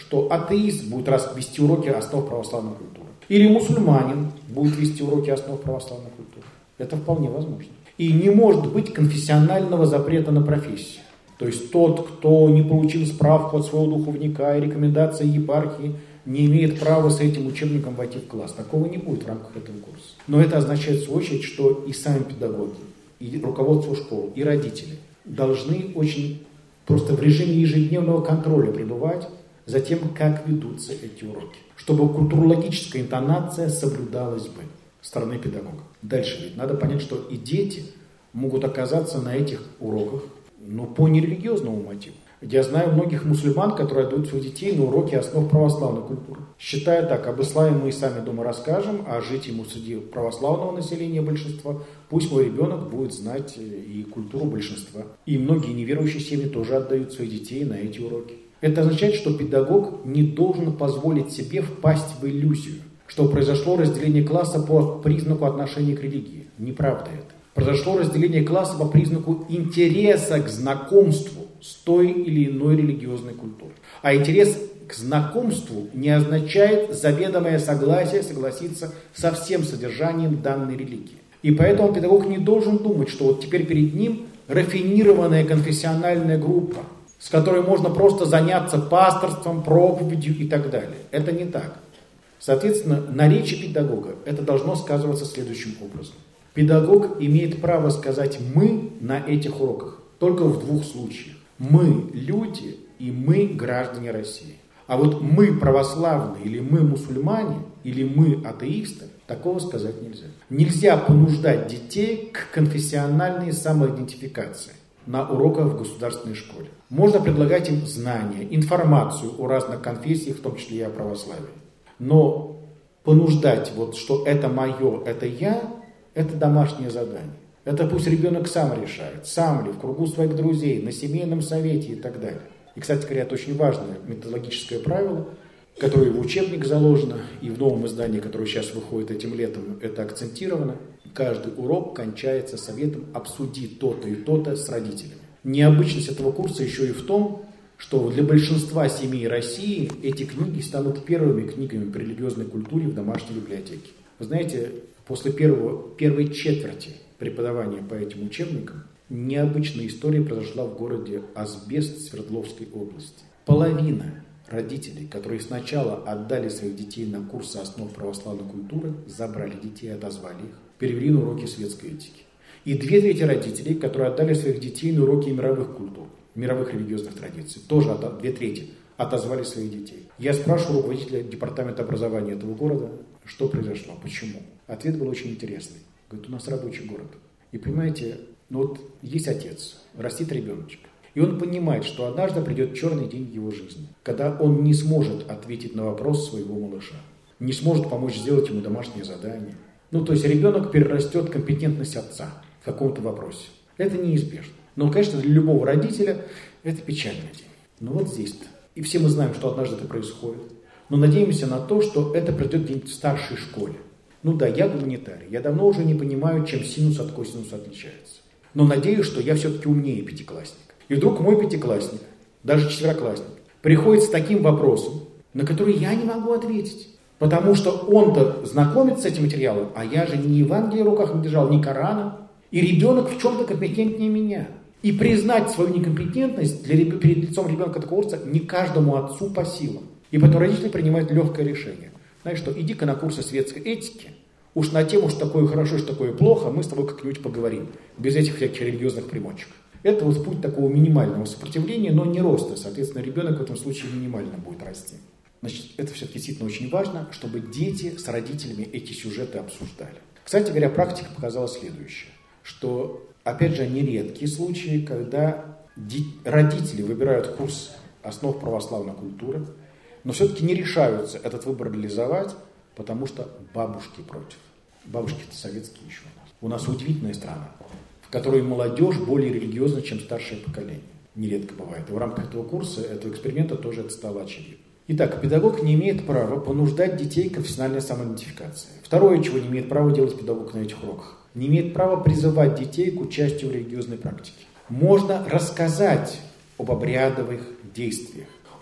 что атеист будет раз вести уроки основ православной культуры. Или мусульманин будет вести уроки основ православной культуры. Это вполне возможно. И не может быть конфессионального запрета на профессию. То есть тот, кто не получил справку от своего духовника и рекомендации епархии, не имеет права с этим учебником войти в класс. Такого не будет в рамках этого курса. Но это означает, в свою очередь, что и сами педагоги, и руководство школ, и родители должны очень просто в режиме ежедневного контроля пребывать за тем, как ведутся эти уроки. Чтобы культурологическая интонация соблюдалась бы со стороны педагога. Дальше ведь надо понять, что и дети могут оказаться на этих уроках, но по нерелигиозному мотиву. Я знаю многих мусульман, которые отдают своих детей на уроки основ православной культуры. Считая так, об исламе мы и сами дома расскажем, а жить ему среди православного населения большинства, пусть мой ребенок будет знать и культуру большинства. И многие неверующие семьи тоже отдают своих детей на эти уроки. Это означает, что педагог не должен позволить себе впасть в иллюзию, что произошло разделение класса по признаку отношения к религии. Неправда это. Произошло разделение класса по признаку интереса к знакомству с той или иной религиозной культурой. А интерес к знакомству не означает заведомое согласие согласиться со всем содержанием данной религии. И поэтому педагог не должен думать, что вот теперь перед ним рафинированная конфессиональная группа, с которой можно просто заняться пасторством, проповедью и так далее. Это не так. Соответственно, на речи педагога это должно сказываться следующим образом. Педагог имеет право сказать «мы» на этих уроках только в двух случаях. Мы люди и мы граждане России. А вот мы православные, или мы мусульмане, или мы атеисты, такого сказать нельзя. Нельзя понуждать детей к конфессиональной самоидентификации на уроках в государственной школе. Можно предлагать им знания, информацию о разных конфессиях, в том числе и о православии. Но понуждать, вот, что это мое, это я, это домашнее задание. Это пусть ребенок сам решает, сам ли, в кругу своих друзей, на семейном совете и так далее. И, кстати говоря, это очень важное методологическое правило, которое в учебник заложено, и в новом издании, которое сейчас выходит этим летом, это акцентировано. Каждый урок кончается советом «обсудить то-то и то-то с родителями». Необычность этого курса еще и в том, что для большинства семей России эти книги станут первыми книгами по религиозной культуре в домашней библиотеке. Вы знаете, после первого, первой четверти преподавания по этим учебникам необычная история произошла в городе Асбест Свердловской области. Половина родителей, которые сначала отдали своих детей на курсы основ православной культуры, забрали детей, отозвали их, перевели на уроки светской этики. И две трети родителей, которые отдали своих детей на уроки мировых культур, мировых религиозных традиций, тоже две трети отозвали своих детей. Я спрашивал руководителя департамента образования этого города, что произошло, почему. Ответ был очень интересный. Говорит, у нас рабочий город. И понимаете, ну вот есть отец, растит ребеночек. И он понимает, что однажды придет черный день в его жизни, когда он не сможет ответить на вопрос своего малыша, не сможет помочь сделать ему домашнее задание. Ну, то есть ребенок перерастет компетентность отца в каком-то вопросе. Это неизбежно. Но, конечно, для любого родителя это печальный день. Но вот здесь-то. И все мы знаем, что однажды это происходит. Но надеемся на то, что это придет где-нибудь в старшей школе. Ну да, я гуманитарий. Я давно уже не понимаю, чем синус от косинуса отличается. Но надеюсь, что я все-таки умнее пятиклассник. И вдруг мой пятиклассник, даже четвероклассник, приходит с таким вопросом, на который я не могу ответить. Потому что он-то знакомится с этим материалом, а я же ни Евангелия в руках не держал, ни Корана. И ребенок в чем-то компетентнее меня. И признать свою некомпетентность для, перед лицом ребенка такого возраста не каждому отцу по силам. И потом родители принимают легкое решение. Знаешь что, иди-ка на курсы светской этики, уж на тему, что такое хорошо, что такое плохо, мы с тобой как-нибудь поговорим. Без этих всяких религиозных примочек. Это вот путь такого минимального сопротивления, но не роста. Соответственно, ребенок в этом случае минимально будет расти. Значит, это все-таки действительно очень важно, чтобы дети с родителями эти сюжеты обсуждали. Кстати говоря, практика показала следующее, что, опять же, нередкие случаи, когда родители выбирают курс основ православной культуры, но все-таки не решаются этот выбор реализовать, потому что бабушки против. Бабушки-то советские еще у нас. У нас удивительная страна, в которой молодежь более религиозна, чем старшее поколение. Нередко бывает. И в рамках этого курса, этого эксперимента тоже это стало очевидно. Итак, педагог не имеет права понуждать детей к профессиональной самоидентификации. Второе, чего не имеет права делать педагог на этих уроках. Не имеет права призывать детей к участию в религиозной практике. Можно рассказать об обрядовых действиях,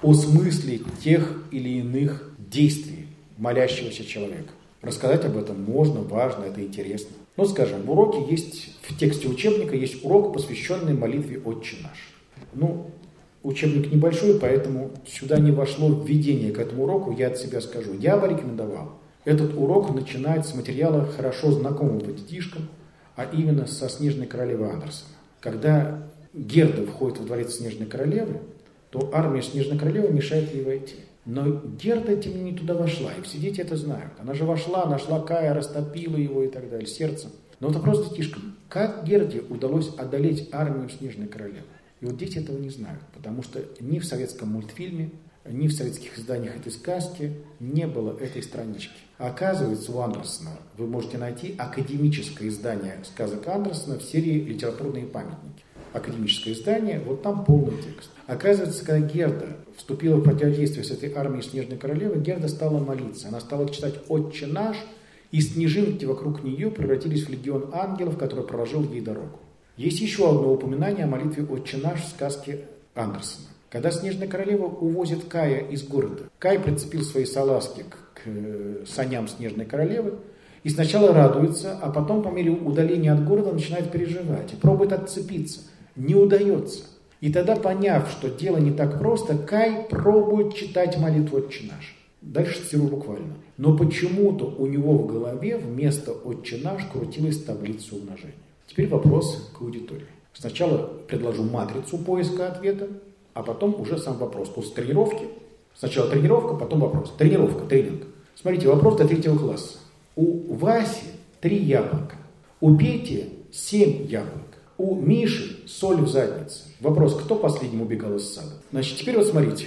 о смысле тех или иных действий молящегося человека. Рассказать об этом можно, важно, это интересно. Ну, скажем, в уроке есть, в тексте учебника есть урок, посвященный молитве «Отче наш». Ну, учебник небольшой, поэтому сюда не вошло введение к этому уроку, я от себя скажу. Я бы рекомендовал этот урок начинать с материала, хорошо знакомого детишкам, а именно со «Снежной королевы» Андерсена. Когда Герда входит во дворец Снежной королевы, то армия Снежной королевы мешает ей войти. Но Герда, тем не менее, туда вошла, и все дети это знают. Она же вошла, нашла Кая, растопила его и так далее, сердцем. Но вот вопрос детишкам, как Герде удалось одолеть армию Снежной королевы? И вот дети этого не знают, потому что ни в советском мультфильме, ни в советских изданиях этой сказки не было этой странички. А оказывается, у Андерсена вы можете найти академическое издание сказок Андерсена в серии «Литературные памятники». Академическое издание, вот там полный текст. Оказывается, когда Герда вступила в противодействие с этой армией Снежной королевы, Герда стала молиться. Она стала читать «Отче наш», и снежинки вокруг нее превратились в легион ангелов, который проложил ей дорогу. Есть еще одно упоминание о молитве «Отче наш» в сказке Андерсена. Когда Снежная королева увозит Кая из города, Кай прицепил свои салазки к, к саням Снежной королевы и сначала радуется, а потом по мере удаления от города начинает переживать и пробует отцепиться. Не удается. И тогда, поняв, что дело не так просто, Кай пробует читать молитву «Отче наш». Дальше цитирую буквально. Но почему-то у него в голове вместо «Отче наш» крутилась таблица умножения. Теперь вопрос к аудитории. Сначала предложу матрицу поиска ответа, а потом уже сам вопрос. После тренировки. Сначала тренировка, потом вопрос. Тренировка, тренинг. Смотрите, вопрос до третьего класса. У Васи три яблока. У Пети семь яблок. У Миши соль в заднице. Вопрос, кто последним убегал из сада? Значит, теперь вот смотрите.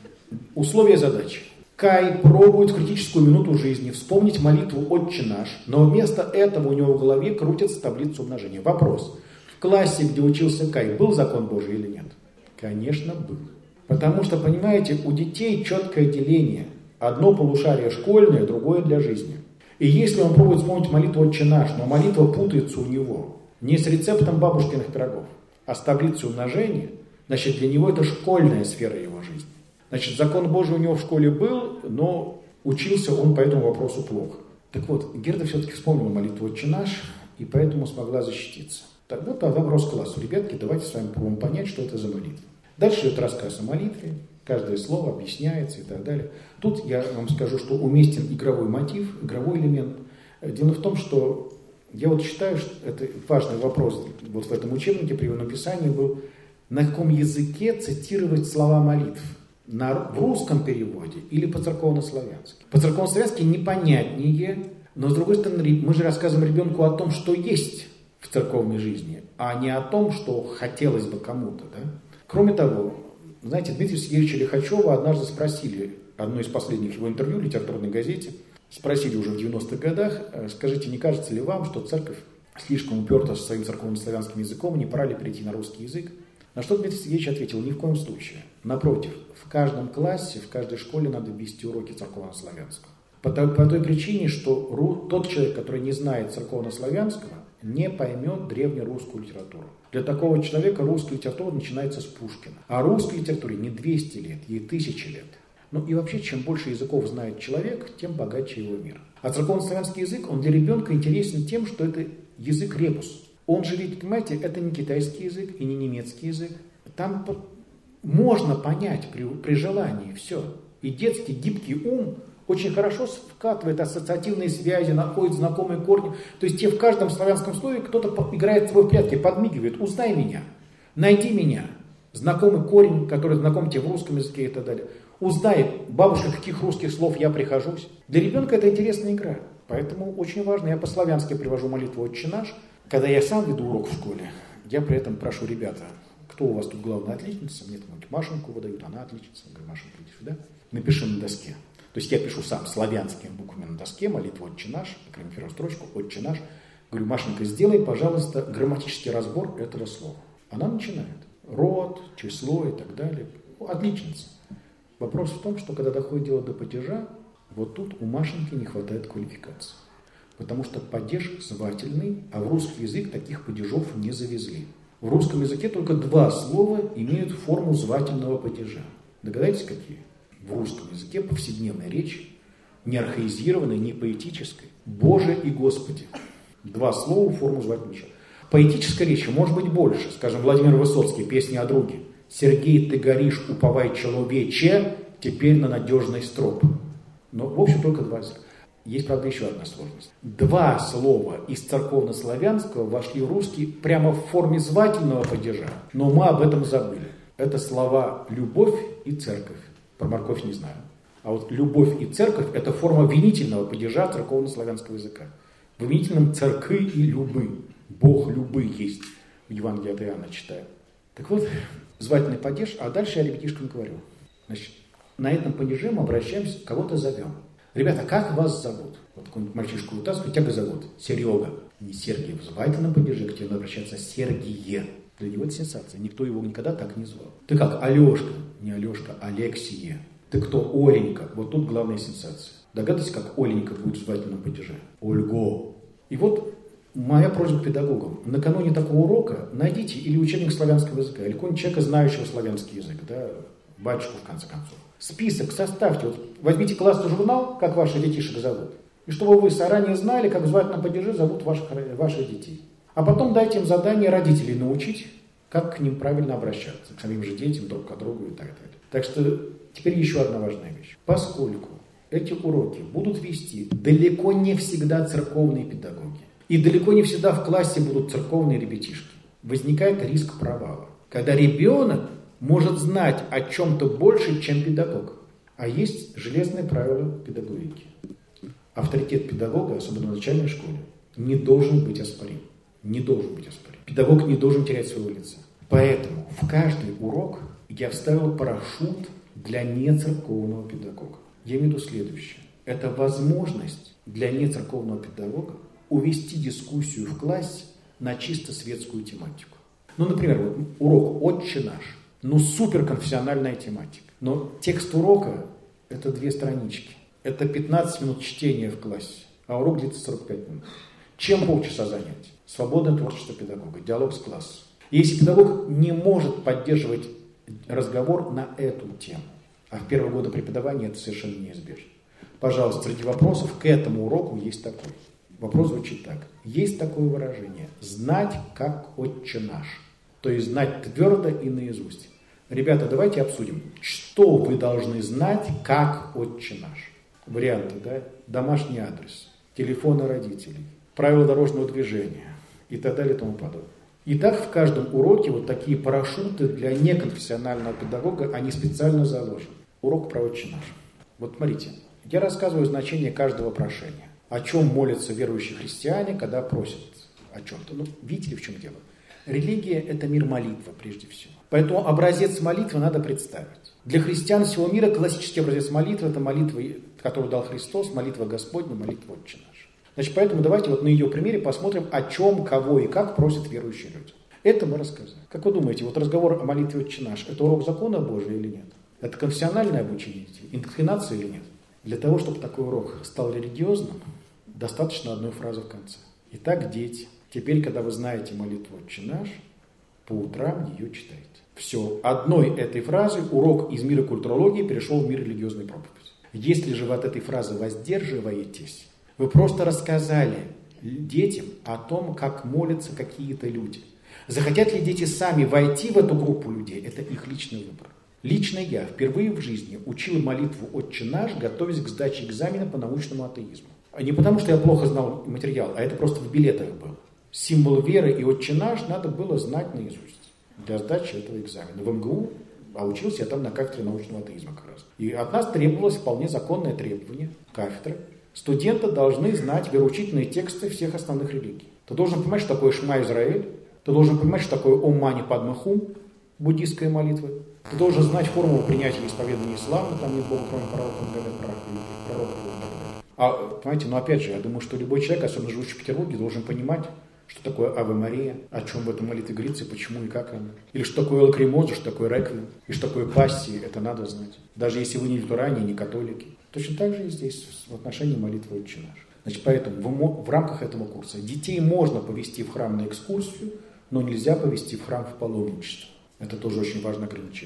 Условия задачи. Кай пробует в критическую минуту жизни вспомнить молитву «Отче наш», но вместо этого у него в голове крутится таблица умножения. Вопрос. В классе, где учился Кай, был закон Божий или нет? Конечно, был. Потому что, понимаете, у детей четкое деление. Одно полушарие школьное, другое для жизни. И если он пробует вспомнить молитву «Отче наш», но молитва путается у него не с рецептом бабушкиных пирогов, а с таблицей умножения, значит, для него это школьная сфера его жизни. Значит, закон Божий у него в школе был, но учился он по этому вопросу плохо. Так вот, Герда все-таки вспомнила молитву «Отче наш» и поэтому смогла защититься. Так вот, тогда вопрос к классу. Ребятки, давайте с вами попробуем понять, что это за молитва. Дальше идет рассказ о молитве, каждое слово объясняется и так далее. Тут я вам скажу, что уместен игровой мотив, игровой элемент. Дело в том, что я вот считаю, что это важный вопрос вот в этом учебнике при его написании был, на каком языке цитировать слова молитв. На, в русском переводе или по-церковно-славянски. По-церковно-славянски непонятнее, но с другой стороны, мы же рассказываем ребенку о том, что есть в церковной жизни, а не о том, что хотелось бы кому-то. Да? Кроме того, знаете, Дмитрия Сергеевича Лихачева однажды спросили, одно из последних его интервью в литературной газете, спросили уже в девяностых годах, скажите, не кажется ли вам, что церковь слишком уперта со своим церковно-славянским языком, не пора ли перейти на русский язык? На что Дмитрий Сергеевич ответил, ни в коем случае. Напротив, в каждом классе, в каждой школе надо вести уроки церковно-славянского. По той, по той причине, что ру, тот человек, который не знает церковно-славянского, не поймет древнерусскую литературу. Для такого человека русская литература начинается с Пушкина. А русской литературе не двести лет, ей тысячи лет. Ну и вообще, чем больше языков знает человек, тем богаче его мир. А церковно-славянский язык, он для ребенка интересен тем, что это язык ребус. Он же ведь, понимаете, это не китайский язык и не немецкий язык. Там можно понять при, при желании все. И детский гибкий ум очень хорошо вкатывает ассоциативные связи, находит знакомые корни. То есть те в каждом славянском слове кто-то играет с тобой в прятки, подмигивает. Узнай меня, найди меня. Знакомый корень, который знаком тебе в русском языке и так далее. Узнай, бабушка, каких русских слов я прихожусь. Для ребенка это интересная игра. Поэтому очень важно. Я по-славянски привожу молитву «Отче наш». Когда я сам веду урок в школе, я при этом прошу, ребята, кто у вас тут главная отличница? Мне там Машеньку выдают, она отличница. Я говорю, Машенька, иди сюда. Напиши на доске. То есть я пишу сам славянскими буквами на доске, молитву «Отче наш», прям первую строчку «Отче наш». Говорю, Машенька, сделай, пожалуйста, грамматический разбор этого слова. Она начинает. Род, число и так далее. Отличница. Вопрос в том, что когда доходит дело до падежа, вот тут у Машеньки не хватает квалификации. Потому что падеж звательный, а в русский язык таких падежов не завезли. В русском языке только два слова имеют форму звательного падежа. Догадайтесь, какие? В русском языке повседневной речи, не архаизированной, не поэтической. Боже и Господи. Два слова в форму звательного числа. Поэтической речи может быть больше. Скажем, Владимир Высоцкий, песня о друге. Сергей, ты горишь, уповай человече, теперь на надежный строп. Но, в общем, только два языка. Есть, правда, еще одна сложность. Два слова из церковнославянского вошли в русский прямо в форме звательного падежа. Но мы об этом забыли. Это слова «любовь» и «церковь». Про морковь не знаю. А вот «любовь» и «церковь» – это форма винительного падежа церковнославянского языка. В винительном «церкы» и «любы». Бог любы есть. В Евангелии от Иоанна читаю. Так вот, звательный падеж, а дальше я ребятишкам говорю. Значит, на этом падеже мы обращаемся, кого-то зовем. Ребята, как вас зовут? Вот какой-нибудь мальчишку вытаскивает, тебя зовут Серега. Не Сергей, в звательном падеже к тебе надо обращаться Сергие. Для него это сенсация. Никто его никогда так не звал. Ты как? Алешка. Не Алешка, Алексие. Ты кто? Оленька. Вот тут главная сенсация. Догадайтесь, как Оленька будет в звательном падеже? Ольго. И вот моя просьба к педагогам. Накануне такого урока найдите или учебник славянского языка, или какого-нибудь человека, знающего славянский язык, да, батюшку в конце концов. Список составьте. Вот возьмите классный журнал, как ваших детишек зовут. И чтобы вы заранее знали, как в звательном падеже зовут ваших, ваших детей. А потом дайте им задание родителей научить, как к ним правильно обращаться. К самим же детям, друг к другу и так далее. Так что теперь еще одна важная вещь. Поскольку эти уроки будут вести далеко не всегда церковные педагоги, и далеко не всегда в классе будут церковные ребятишки, возникает риск провала. Когда ребенок может знать о чем-то больше, чем педагог. А есть железные правила педагогики. Авторитет педагога, особенно в начальной школе, не должен быть оспорим. Не должен быть оспорим. Педагог не должен терять своего лица. Поэтому в каждый урок я вставил парашют для нецерковного педагога. Я имею в виду следующее. Это возможность для нецерковного педагога увести дискуссию в классе на чисто светскую тематику. Ну, например, вот урок «Отче наш». Ну, суперконфессиональная тематика. Но текст урока – это две странички. Это пятнадцать минут чтения в классе, а урок длится сорок пять минут. Чем полчаса занятий? Свободное творчество педагога, диалог с классом. Если педагог не может поддерживать разговор на эту тему, а в первые годы преподавания это совершенно неизбежно. Пожалуйста, среди вопросов к этому уроку есть такой. Вопрос звучит так. Есть такое выражение «знать, как Отче наш». То есть знать твердо и наизусть. Ребята, давайте обсудим, что вы должны знать, как Отче наш. Варианты, да? Домашний адрес, телефоны родителей, правила дорожного движения и так далее и тому подобное. И так в каждом уроке вот такие парашюты для неконфессионального педагога, они специально заложены. Урок про Отче наш. Вот смотрите, я рассказываю значение каждого прошения. О чем молятся верующие христиане, когда просят о чем-то. Ну, видите ли, в чем дело? Религия – это мир молитвы, прежде всего. Поэтому образец молитвы надо представить. Для христиан всего мира классический образец молитвы – это молитва, которую дал Христос, молитва Господня, молитва Отче наш. Значит, поэтому давайте вот на ее примере посмотрим, о чем, кого и как просят верующие люди. Это мы рассказали. Как вы думаете, вот разговор о молитве Отче наш – это урок закона Божия или нет? Это конфессиональное обучение детей? Индоктринация или нет? Для того, чтобы такой урок стал религиозным, достаточно одной фразы в конце. Итак, дети, теперь, когда вы знаете молитву «Отче наш», по утрам ее читайте. Все. Одной этой фразой урок из мира культурологии перешел в мир религиозной проповеди. Если же вы от этой фразы воздерживаетесь, вы просто рассказали детям о том, как молятся какие-то люди. Захотят ли дети сами войти в эту группу людей, это их личный выбор. Лично я впервые в жизни учил молитву «Отче наш», готовясь к сдаче экзамена по научному атеизму. Не потому, что я плохо знал материал, а это просто в билетах было. Символ веры и «Отче наш» надо было знать наизусть для сдачи этого экзамена. В эм гэ у, а учился я там на кафедре научного атеизма как раз. И от нас требовалось вполне законное требование кафедры. Студенты должны знать вероучительные тексты всех основных религий. Ты должен понимать, что такое Шма Израиль, ты должен понимать, что такое Ом Мани Падме Хум, буддийская молитва. Ты должен знать формулу принятия исповедания ислама, там нет Бога, кроме пророков, пророков. А, понимаете, но опять же, я думаю, что любой человек, особенно живущий в Петербурге, должен понимать, что такое Аве Мария, о чем в этом молитве говорится, почему и как она. Или что такое Лакримоза, что такое Реквием, и что такое Пассии, это надо знать. Даже если вы не лютеране, не католики. Точно так же и здесь в отношении молитвы «Отче наш». Значит, поэтому в, в рамках этого курса детей можно повести в храм на экскурсию, но нельзя повести в храм в паломничество. Это тоже очень важное ограничение.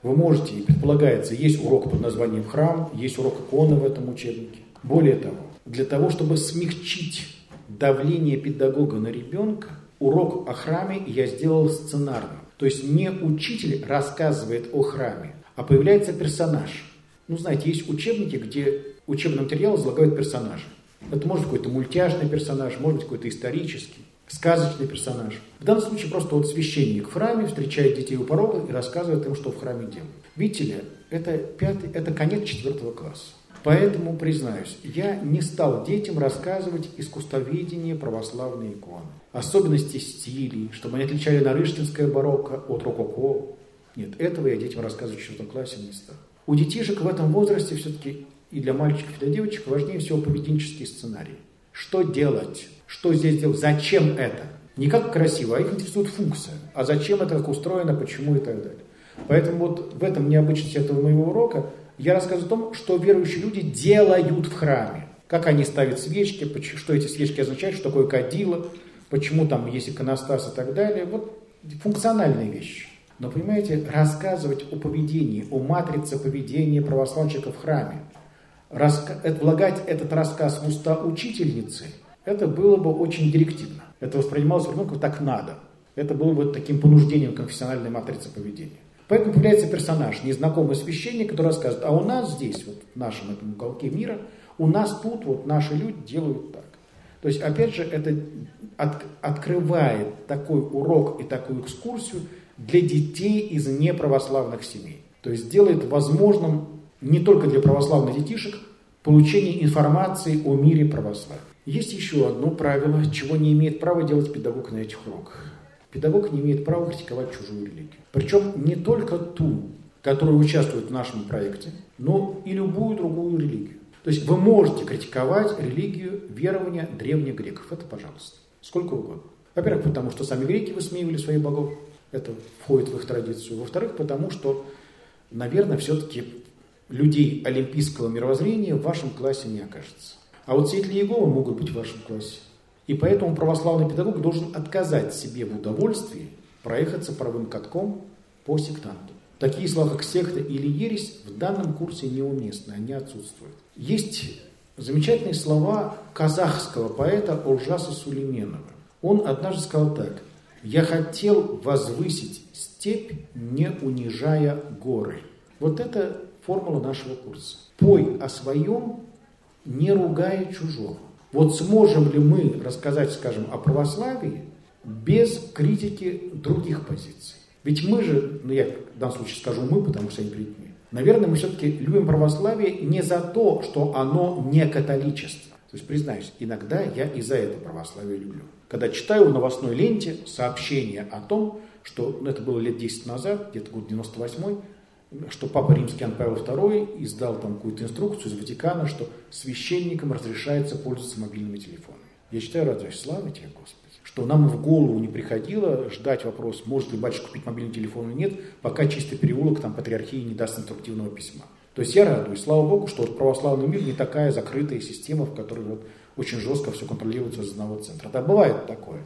Вы можете, и предполагается, есть урок под названием «Храм», есть урок иконы в этом учебнике. Более того, для того, чтобы смягчить давление педагога на ребенка, урок о храме я сделал сценарным. То есть не учитель рассказывает о храме, а появляется персонаж. Ну, знаете, есть учебники, где учебный материал излагают персонажи. Это может быть какой-то мультяшный персонаж, может быть какой-то исторический, сказочный персонаж. В данном случае просто вот священник в храме встречает детей у порога и рассказывает им, что в храме делают. Видите ли, это, пятый, это конец четвертого класса. Поэтому, признаюсь, я не стал детям рассказывать искусствоведение православной иконы. Особенности стилей, чтобы они отличали нарышкинское барокко от рококо. Нет, этого я детям рассказывать в четвертом классе не стал. У детишек в этом возрасте все-таки и для мальчиков, и для девочек важнее всего поведенческий сценарий. Что делать? Что здесь делать? Зачем это? Не как красиво, а их интересует функция. А зачем это, как устроено, почему и так далее. Поэтому вот в этом необычности этого моего урока я рассказываю о том, что верующие люди делают в храме. Как они ставят свечки, что эти свечки означают, что такое кадило, почему там есть иконостас и так далее. Вот функциональные вещи. Но, понимаете, рассказывать о поведении, о матрице поведения православчиков в храме, раска... влагать этот рассказ в уста учительницы, это было бы очень директивно. Это воспринималось ребенком так надо. Это было бы таким понуждением конфессиональной матрицы поведения. Поэтому появляется персонаж, незнакомый священник, который рассказывает, а у нас здесь, вот в нашем этом уголке мира, у нас тут вот наши люди делают так. То есть, опять же, это от, открывает такой урок и такую экскурсию для детей из неправославных семей. То есть, делает возможным не только для православных детишек получение информации о мире православия. Есть еще одно правило, чего не имеет права делать педагог на этих уроках. Педагог не имеет права критиковать чужую религию. Причем не только ту, которая участвует в нашем проекте, но и любую другую религию. То есть вы можете критиковать религию, верования древних греков. Это пожалуйста. Сколько угодно. Во-первых, потому что сами греки высмеивали своих богов. Это входит в их традицию. Во-вторых, потому что, наверное, все-таки людей олимпийского мировоззрения в вашем классе не окажется. А вот свидетели Иеговы могут быть в вашем классе. И поэтому православный педагог должен отказать себе в удовольствии проехаться правым катком по сектанту. Такие слова, как секта или ересь, в данном курсе неуместны, они отсутствуют. Есть замечательные слова казахского поэта Олжаса Сулейменова. Он однажды сказал так: «Я хотел возвысить степь, не унижая горы». Вот это формула нашего курса. Пой о своем, не ругая чужого. Вот сможем ли мы рассказать, скажем, о православии без критики других позиций? Ведь мы же, ну я в данном случае скажу мы, потому что я не перед ними, наверное, мы все-таки любим православие не за то, что оно не католичество. То есть, признаюсь, иногда я и за это православие люблю. Когда читаю в новостной ленте сообщение о том, что, ну это было лет десять назад, где-то год девяносто восьмой, что Папа Римский Иоанн Павел второй издал там какую-то инструкцию из Ватикана, что священникам разрешается пользоваться мобильными телефонами. Я читаю, радуюсь, слава тебе, Господи, что нам в голову не приходило ждать вопрос, может ли батюшка купить мобильный телефон или нет, пока чистый переулок там патриархии не даст инструктивного письма. То есть я радуюсь, слава Богу, что вот православный мир не такая закрытая система, в которой вот очень жестко все контролируется из одного центра. Да, бывает такое.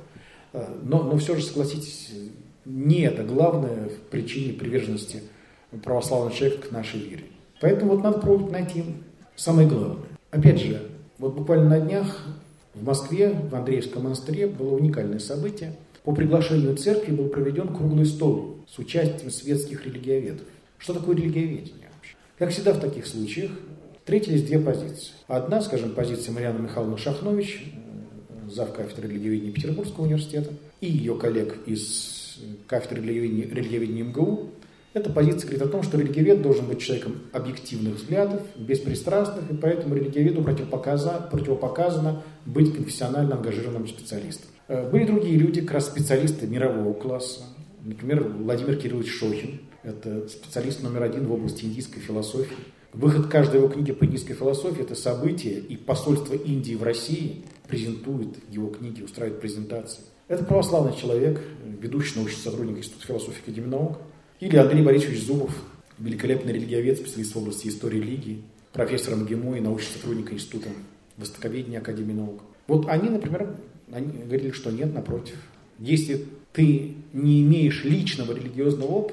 Но, но все же, согласитесь, не это главное в причине приверженности православного человека к нашей вере. Поэтому вот надо пробовать найти самое главное. Опять же, вот буквально на днях в Москве, в Андреевском монастыре, было уникальное событие. По приглашению церкви был проведен круглый стол с участием светских религиоведов. Что такое религиоведение вообще? Как всегда в таких случаях встретились две позиции. Одна, скажем, позиция Марьяны Михайловны Шахнович, завкафедры религиоведения Петербургского университета, и ее коллег из кафедры религиоведения, религиоведения эм гэ у. Эта позиция говорит о том, что религиовед должен быть человеком объективных взглядов, беспристрастных, и поэтому религиоведу противопоказано, противопоказано быть конфессионально ангажированным специалистом. Были другие люди, как раз специалисты мирового класса. Например, Владимир Кириллович Шохин. Это специалист номер один в области индийской философии. Выход каждой его книги по индийской философии – это событие, и посольство Индии в России презентует его книги, устраивает презентации. Это православный человек, ведущий научный сотрудник Института философии и академии наук. Или Андрей Борисович Зубов, великолепный религиовед, специалист в области истории религии, профессор эм гэ эм у и научный сотрудник Института востоковедения Академии наук. Вот они, например, они говорили, что нет, напротив. Если ты не имеешь личного религиозного опыта,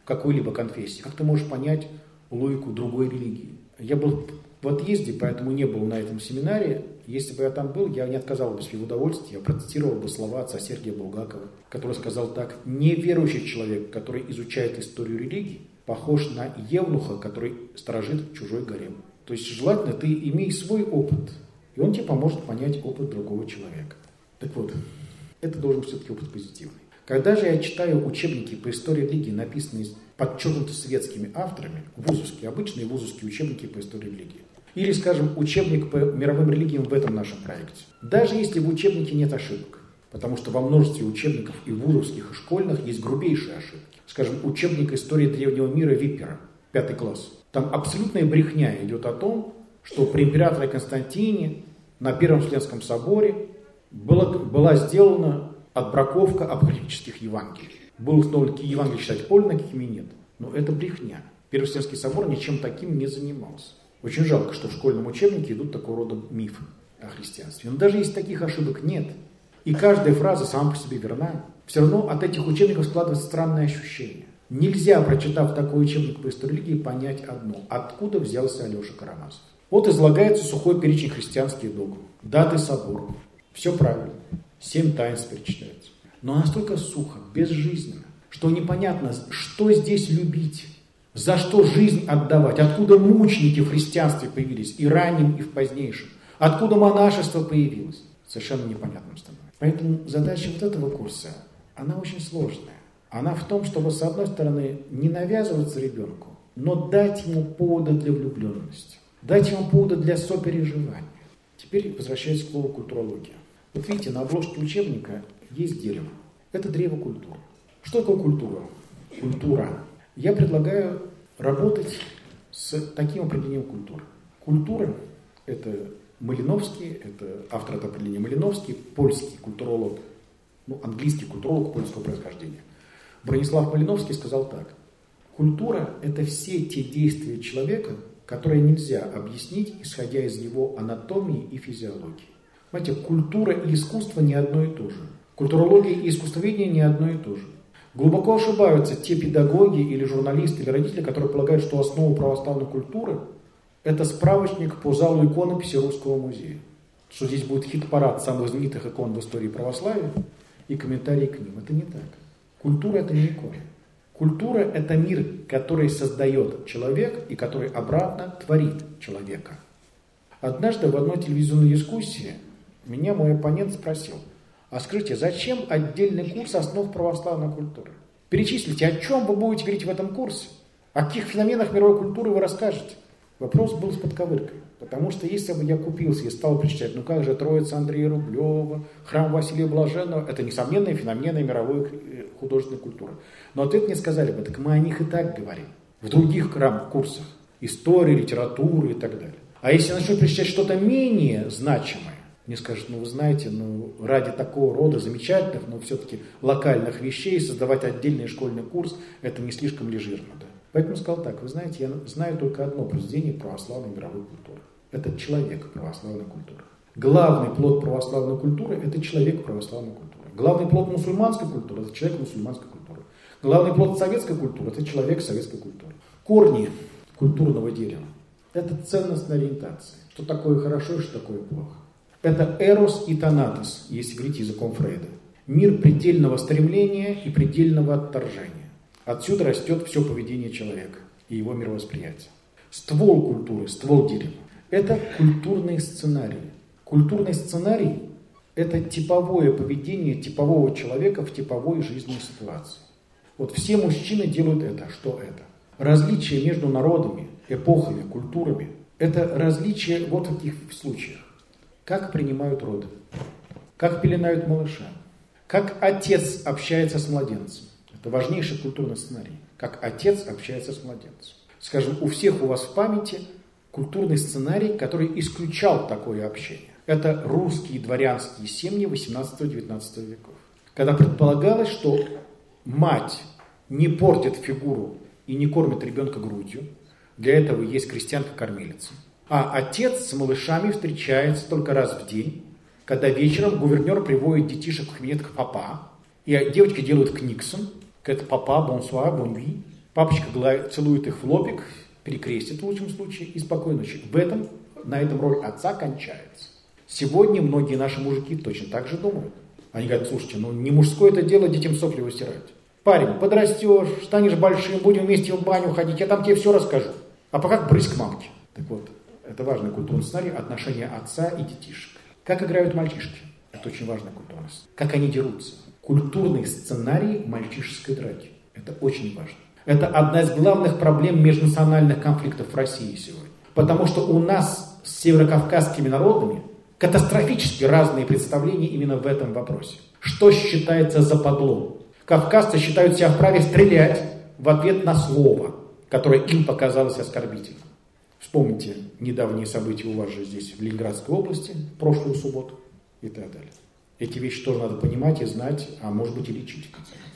какой-либо конфессии, как ты можешь понять логику другой религии? Я был в отъезде, поэтому не был на этом семинаре. Если бы я там был, я не отказал бы себе в удовольствии, я процитировал бы слова отца Сергия Булгакова, который сказал так: «Неверующий человек, который изучает историю религии, похож на евнуха, который сторожит чужой гарем». То есть желательно ты имей свой опыт, и он тебе поможет понять опыт другого человека. Так вот, это должен быть все-таки опыт позитивный. Когда же я читаю учебники по истории религии, написанные подчеркнуто светскими авторами, вузовские, обычные вузовские учебники по истории религии, или, скажем, учебник по мировым религиям в этом нашем проекте, даже если в учебнике нет ошибок, потому что во множестве учебников и вузовских, и школьных есть грубейшие ошибки. Скажем, учебник истории древнего мира Виппера, пятый класс. Там абсолютная брехня идет о том, что при императоре Константине на Первом Вселенском соборе была, была сделана отбраковка апокрифических Евангелий. Было установлено, какие Евангелия считать подлинными, какими нет. Но это брехня. Первый Вселенский собор ничем таким не занимался. Очень жалко, что в школьном учебнике идут такого рода мифы о христианстве. Но даже если таких ошибок нет, и каждая фраза сама по себе верна, все равно от этих учебников складывается странное ощущение. Нельзя, прочитав такой учебник по истории религии, понять одно: откуда взялся Алеша Карамазов. Вот излагается сухой перечень христианских догм, даты соборов. Все правильно. Семь таинств перечисляется. Но настолько сухо, безжизненно, что непонятно, что здесь любить, за что жизнь отдавать, откуда мученики в христианстве появились, и ранним, и в позднейшем, откуда монашество появилось. Совершенно непонятным становится. Поэтому задача вот этого курса, она очень сложная. Она в том, чтобы, с одной стороны, не навязываться ребенку, но дать ему поводы для влюбленности, дать ему поводы для сопереживания. Теперь возвращаясь к слову культурология. Вот видите, на обложке учебника есть дерево. Это древо культуры. Что такое культура? Культура. Я предлагаю работать с таким определением культуры. Культура – это Малиновский, это автор этого определения Малиновский, польский культуролог, ну, английский культуролог польского происхождения. Бронислав Малиновский сказал так: культура – это все те действия человека, которые нельзя объяснить, исходя из его анатомии и физиологии. Знаете, культура и искусство не одно и то же. Культурология и искусствоведение не одно и то же. Глубоко ошибаются те педагоги или журналисты или родители, которые полагают, что основа православной культуры – это справочник по залу иконописи Русского музея. Что здесь будет хит-парад самых знаменитых икон в истории православия и комментарии к ним. Это не так. Культура – это не икона. Культура – это мир, который создает человек и который обратно творит человека. Однажды в одной телевизионной дискуссии меня мой оппонент спросил: а скажите, зачем отдельный курс основ православной культуры? Перечислите, о чем вы будете говорить в этом курсе? О каких феноменах мировой культуры вы расскажете? Вопрос был с подковыркой. Потому что если бы я купился и стал перечислять, ну как же Троица Андрея Рублева, храм Василия Блаженного, это несомненные феномены мировой художественной культуры. Но ответ мне сказали бы: так мы о них и так говорим. В других курсах. Истории, литературы и так далее. А если я начну перечислять что-то менее значимое, мне скажут: ну вы знаете, ну ради такого рода замечательных, но все-таки локальных вещей создавать отдельный школьный курс, это не слишком ли жирно, да? Поэтому сказал так: вы знаете, я знаю только одно произведение православной мировой культуры. Это человек православной культуры. Главный плод православной культуры – это человек православной культуры. Главный плод мусульманской культуры – это человек мусульманской культуры. Главный плод советской культуры – это человек советской культуры. Корни культурного дерева – это ценностная ориентация. Что такое хорошо и что такое плохо. Это эрос и танатос, если говорить языком Фрейда. Мир предельного стремления и предельного отторжения. Отсюда растет все поведение человека и его мировосприятие. Ствол культуры, ствол дерева – это культурные сценарии. Культурный сценарий – это типовое поведение типового человека в типовой жизненной ситуации. Вот все мужчины делают это. Что это? Различия между народами, эпохами, культурами – это различия вот в таких случаях. Как принимают роды, как пеленают малыша, как отец общается с младенцем. Это важнейший культурный сценарий. Как отец общается с младенцем. Скажем, у всех у вас в памяти культурный сценарий, который исключал такое общение. Это русские дворянские семьи восемнадцатого-девятнадцатого веков. Когда предполагалось, что мать не портит фигуру и не кормит ребенка грудью. Для этого есть крестьянка-кормилица. А отец с малышами встречается только раз в день, когда вечером гувернер приводит детишек в кабинет к папа, и девочки делают книксон, это папа, бонсуа, бонви, Папочка целует их в лобик, перекрестит в лучшем случае и спокойной ночи. В этом, на этом роль отца кончается. Сегодня многие наши мужики точно так же думают. Они говорят, слушайте, ну не мужское это дело детям сопли вытирать. Парень, подрастешь, станешь большим, будем вместе в баню ходить, я там тебе все расскажу. А пока брысь к мамке. Так вот, это важный культурный сценарий отношения отца и детишек. Как играют мальчишки? Это очень важная культурность. Как они дерутся? Культурный сценарий мальчишеской драки. Это очень важно. Это одна из главных проблем межнациональных конфликтов в России сегодня. Потому что у нас с северокавказскими народами катастрофически разные представления именно в этом вопросе. Что считается западлом? Кавказцы считают себя вправе стрелять в ответ на слово, которое им показалось оскорбительным. Вспомните недавние события у вас же здесь, в Ленинградской области, в прошлую субботу и так далее. Эти вещи тоже надо понимать и знать, а может быть и лечить.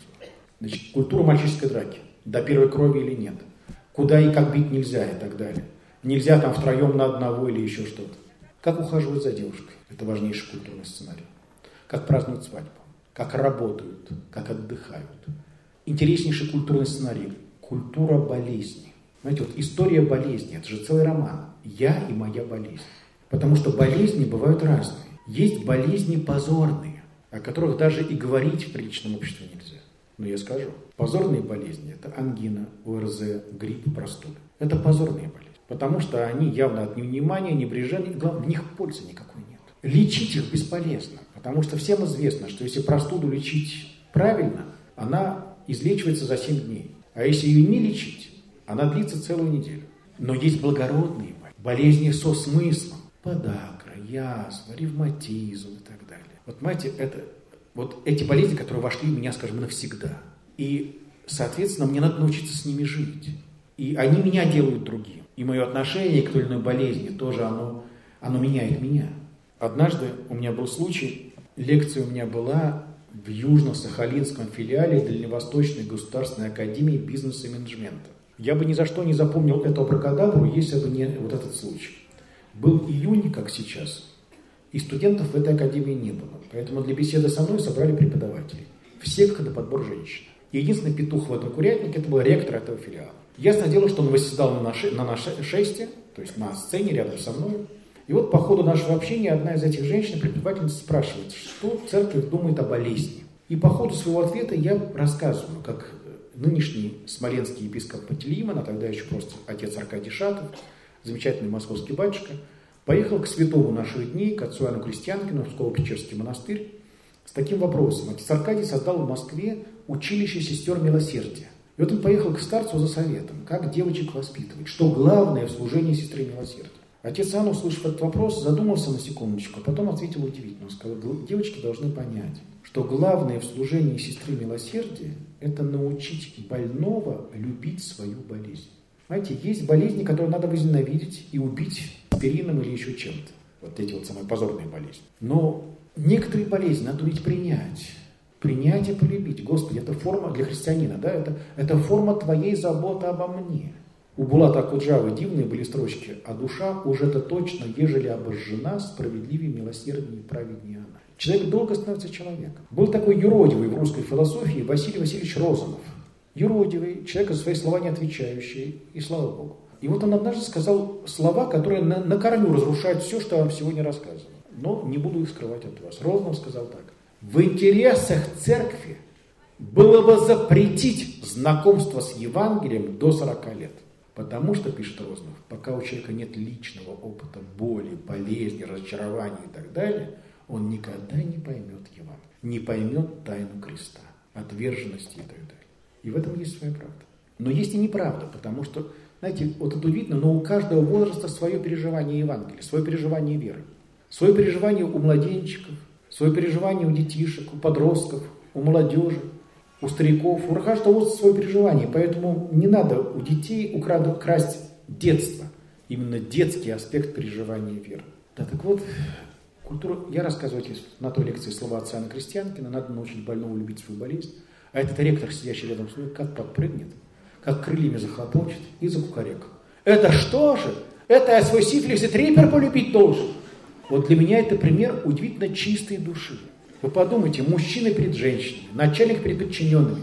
Значит, культура мальчишеской драки. До первой крови или нет. Куда и как бить нельзя и так далее. Нельзя там втроем на одного или еще что-то. Как ухаживать за девушкой. Это важнейший культурный сценарий. Как празднуют свадьбу. Как работают. Как отдыхают. Интереснейший культурный сценарий. Культура болезни. Знаете, вот история болезни. Это же целый роман. Я и моя болезнь. Потому что болезни бывают разные. Есть болезни позорные, о которых даже и говорить в приличном обществе нельзя. Но я скажу, позорные болезни – это ангина, ОРЗ, грипп, простуда. Это позорные болезни, потому что они явно от невнимания, небрежения, главное, в них пользы никакой нет. Лечить их бесполезно, потому что всем известно, что если простуду лечить правильно, она излечивается за семь дней. А если ее не лечить, она длится целую неделю. Но есть благородные болезни, болезни со смыслом. Подагра, язва, ревматизм и так далее. Вот понимаете, это... Вот эти болезни, которые вошли в меня, скажем, навсегда. И, соответственно, мне надо научиться с ними жить. И они меня делают другим. И мое отношение к той или иной болезни тоже, оно, оно меняет меня. Однажды у меня был случай, лекция у меня была в Южно-Сахалинском филиале Дальневосточной государственной академии бизнеса и менеджмента. Я бы ни за что не запомнил эту абракадабру, если бы не вот этот случай. Был июнь, как сейчас, и студентов в этой академии не было. Поэтому для беседы со мной собрали преподавателей. Все как на подбор женщин. Единственный петух в этом курятнике – это был ректор этого филиала. Ясное дело, что он восседал на, наше, на нашей шесте, то есть на сцене рядом со мной. И вот по ходу нашего общения одна из этих женщин, преподавательница, спрашивает, что церковь думает о болезни. И по ходу своего ответа я рассказываю, как нынешний смоленский епископ Пантелеимон, а тогда еще просто отец Аркадий Шатов, замечательный московский батюшка, поехал к святому наших дней, к отцу Иоанну Крестьянкину, в Псково-Печерский монастырь, с таким вопросом. Отец Аркадий создал в Москве училище сестер милосердия. И вот он поехал к старцу за советом, как девочек воспитывать, что главное в служении сестры милосердия. Отец Иоанн, услышав этот вопрос, задумался на секундочку, а потом ответил удивительно. Он сказал, девочки должны понять, что главное в служении сестры милосердия – это научить больного любить свою болезнь. Знаете, есть болезни, которые надо возненавидеть и убить аспирином или еще чем-то. Вот эти вот самые позорные болезни. Но некоторые болезни надо уметь принять. Принять и полюбить. Господи, это форма для христианина, да? Это, это форма твоей заботы обо мне. У Булата Акуджавы дивные были строчки. А душа уже-то точно, ежели обожжена, справедливее, милосерднее, праведнее она. Человек долго становится человеком. Был такой юродивый в русской философии Василий Васильевич Розанов. Юродивый, человек за свои слова не отвечающий, и слава Богу. И вот он однажды сказал слова, которые на, на корню разрушают все, что я вам сегодня рассказывал. Но не буду их скрывать от вас. Розанов сказал так. В интересах церкви было бы запретить знакомство с Евангелием до сорока лет. Потому что, пишет Розанов, пока у человека нет личного опыта боли, болезни, разочарования и так далее, он никогда не поймет Евангелие, не поймет тайну креста, отверженности и так далее. И в этом есть своя правда. Но есть и неправда, потому что, знаете, вот это видно, но у каждого возраста свое переживание Евангелия, свое переживание веры, свое переживание у младенчиков, свое переживание у детишек, у подростков, у молодежи, у стариков. У каждого возраста свое переживание, поэтому не надо у детей украду, красть детство, именно детский аспект переживания веры. Да, так вот, культура, я рассказываю на той лекции слова отца Иоанна Крестьянкина, надо научить больного любить свою болезнь. А этот ректор, сидящий рядом с мной, как подпрыгнет, как крыльями захлопочет и закукарекал. Это что же? Это я свой сифилис и трипер полюбить должен. Вот для меня это пример удивительно чистой души. Вы подумайте, мужчина перед женщиной, начальник перед подчиненными,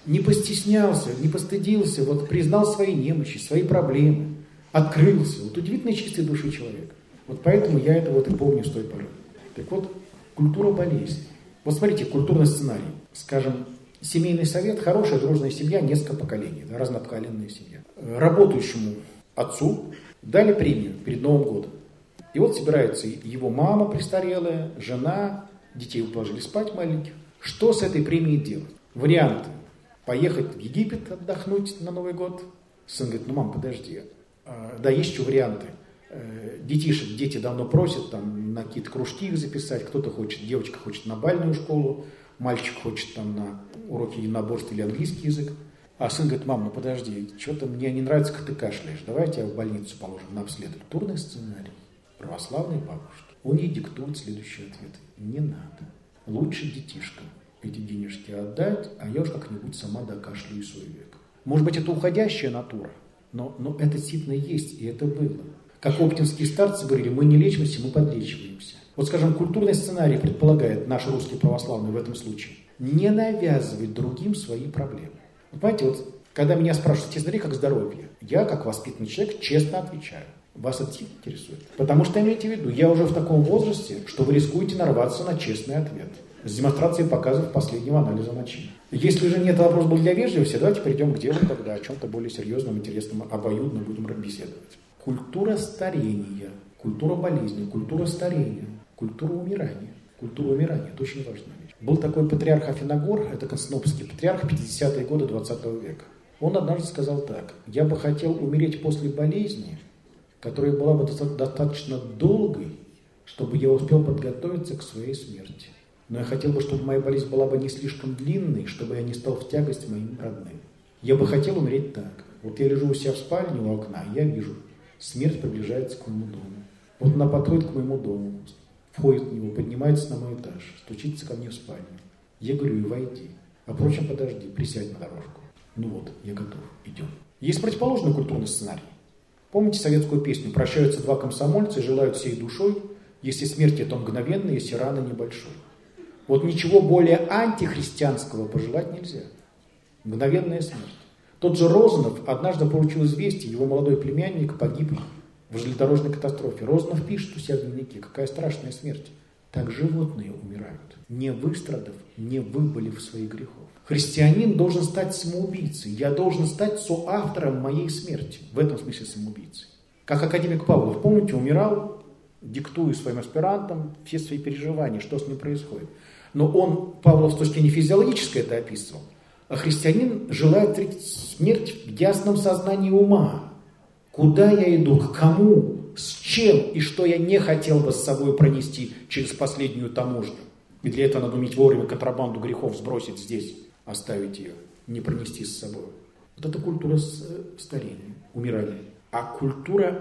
не постеснялся, не постыдился, вот признал свои немощи, свои проблемы, открылся. Вот удивительно чистой души человек. Вот поэтому я это вот и помню с той поры. Так вот, культура болезни. Вот смотрите, культурный сценарий. Скажем, семейный совет, хорошая дружная семья, несколько поколений, да, разнопоколенная семья. Работающему отцу дали премию перед Новым годом. И вот собирается его мама престарелая, жена, детей положили спать маленьких. Что с этой премией делать? Варианты. Поехать в Египет отдохнуть на Новый год. Сын говорит, ну, мам, подожди. Да, есть еще варианты. Детишек, дети давно просят там, на какие-то кружки их записать. Кто-то хочет, девочка хочет на бальную школу, мальчик хочет там на уроки единоборства или английский язык. А сын говорит, мам, ну подожди, что-то мне не нравится, как ты кашляешь. Давай тебя в больницу положим на обследование. Культурный сценарий. Православные бабушки. Он ей диктует следующий ответ. Не надо. Лучше детишкам эти денежки отдать, а я уж как-нибудь сама докашляю свой век. Может быть, это уходящая натура, но, но это действительно есть, и это было. Как оптинские старцы говорили, мы не лечимся, мы подлечиваемся. Вот, скажем, культурный сценарий предполагает, наш русский православный в этом случае, не навязывать другим свои проблемы. Вот понимаете, вот, когда меня спрашивают, тебе смотри, как здоровье, я, как воспитанный человек, честно отвечаю. Вас это интересует? Потому что, имейте в виду, я уже в таком возрасте, что вы рискуете нарваться на честный ответ. С демонстрацией показов последнего анализа мочи. Если же нет, вопрос был для вежливости, давайте перейдем к делу тогда, о чем-то более серьезном, интересном, обоюдно будем беседовать. Культура старения, культура болезни, культура старения, культура умирания. Культура умирания – это очень важная вещь. Был такой патриарх Афиногор, это константинопольский патриарх, пятидесятые годы двадцатого века. Он однажды сказал так: «Я бы хотел умереть после болезни, которая была бы достаточно долгой, чтобы я успел подготовиться к своей смерти. Но я хотел бы, чтобы моя болезнь была бы не слишком длинной, чтобы я не стал в тягость моим родным. Я бы хотел умереть так. Вот я лежу у себя в спальне у окна, и я вижу, смерть приближается к моему дому. Вот она подходит к моему дому, входит в него, поднимается на мой этаж, стучится ко мне в спальню. Я говорю, и войди. А впрочем, подожди, присядь на дорожку. Ну вот, я готов, идем». Есть противоположный культурный сценарий. Помните советскую песню «Прощаются два комсомольца и желают всей душой, если смерть это мгновенная, если рана небольшой». Вот ничего более антихристианского пожелать нельзя. Мгновенная смерть. Тот же Розанов однажды получил известие, его молодой племянник погиб в железнодорожной катастрофе. Розанов пишет у себя в дневнике, какая страшная смерть. Так животные умирают, не выстрадав, не выболев своих грехов. Христианин должен стать самоубийцей. Я должен стать соавтором моей смерти. В этом смысле самоубийцей. Как академик Павлов, помните, умирал, диктуя своим аспирантам все свои переживания, что с ним происходит. Но он, Павлов, с точки зрения физиологической это описывал. А христианин желает встретить смерть в ясном сознании ума. Куда я иду, к кому, с чем и что я не хотел бы с собой пронести через последнюю таможню. И для этого надо уметь вовремя контрабанду грехов сбросить здесь, оставить ее, не пронести с собой. Вот это культура старения, умирания. А культура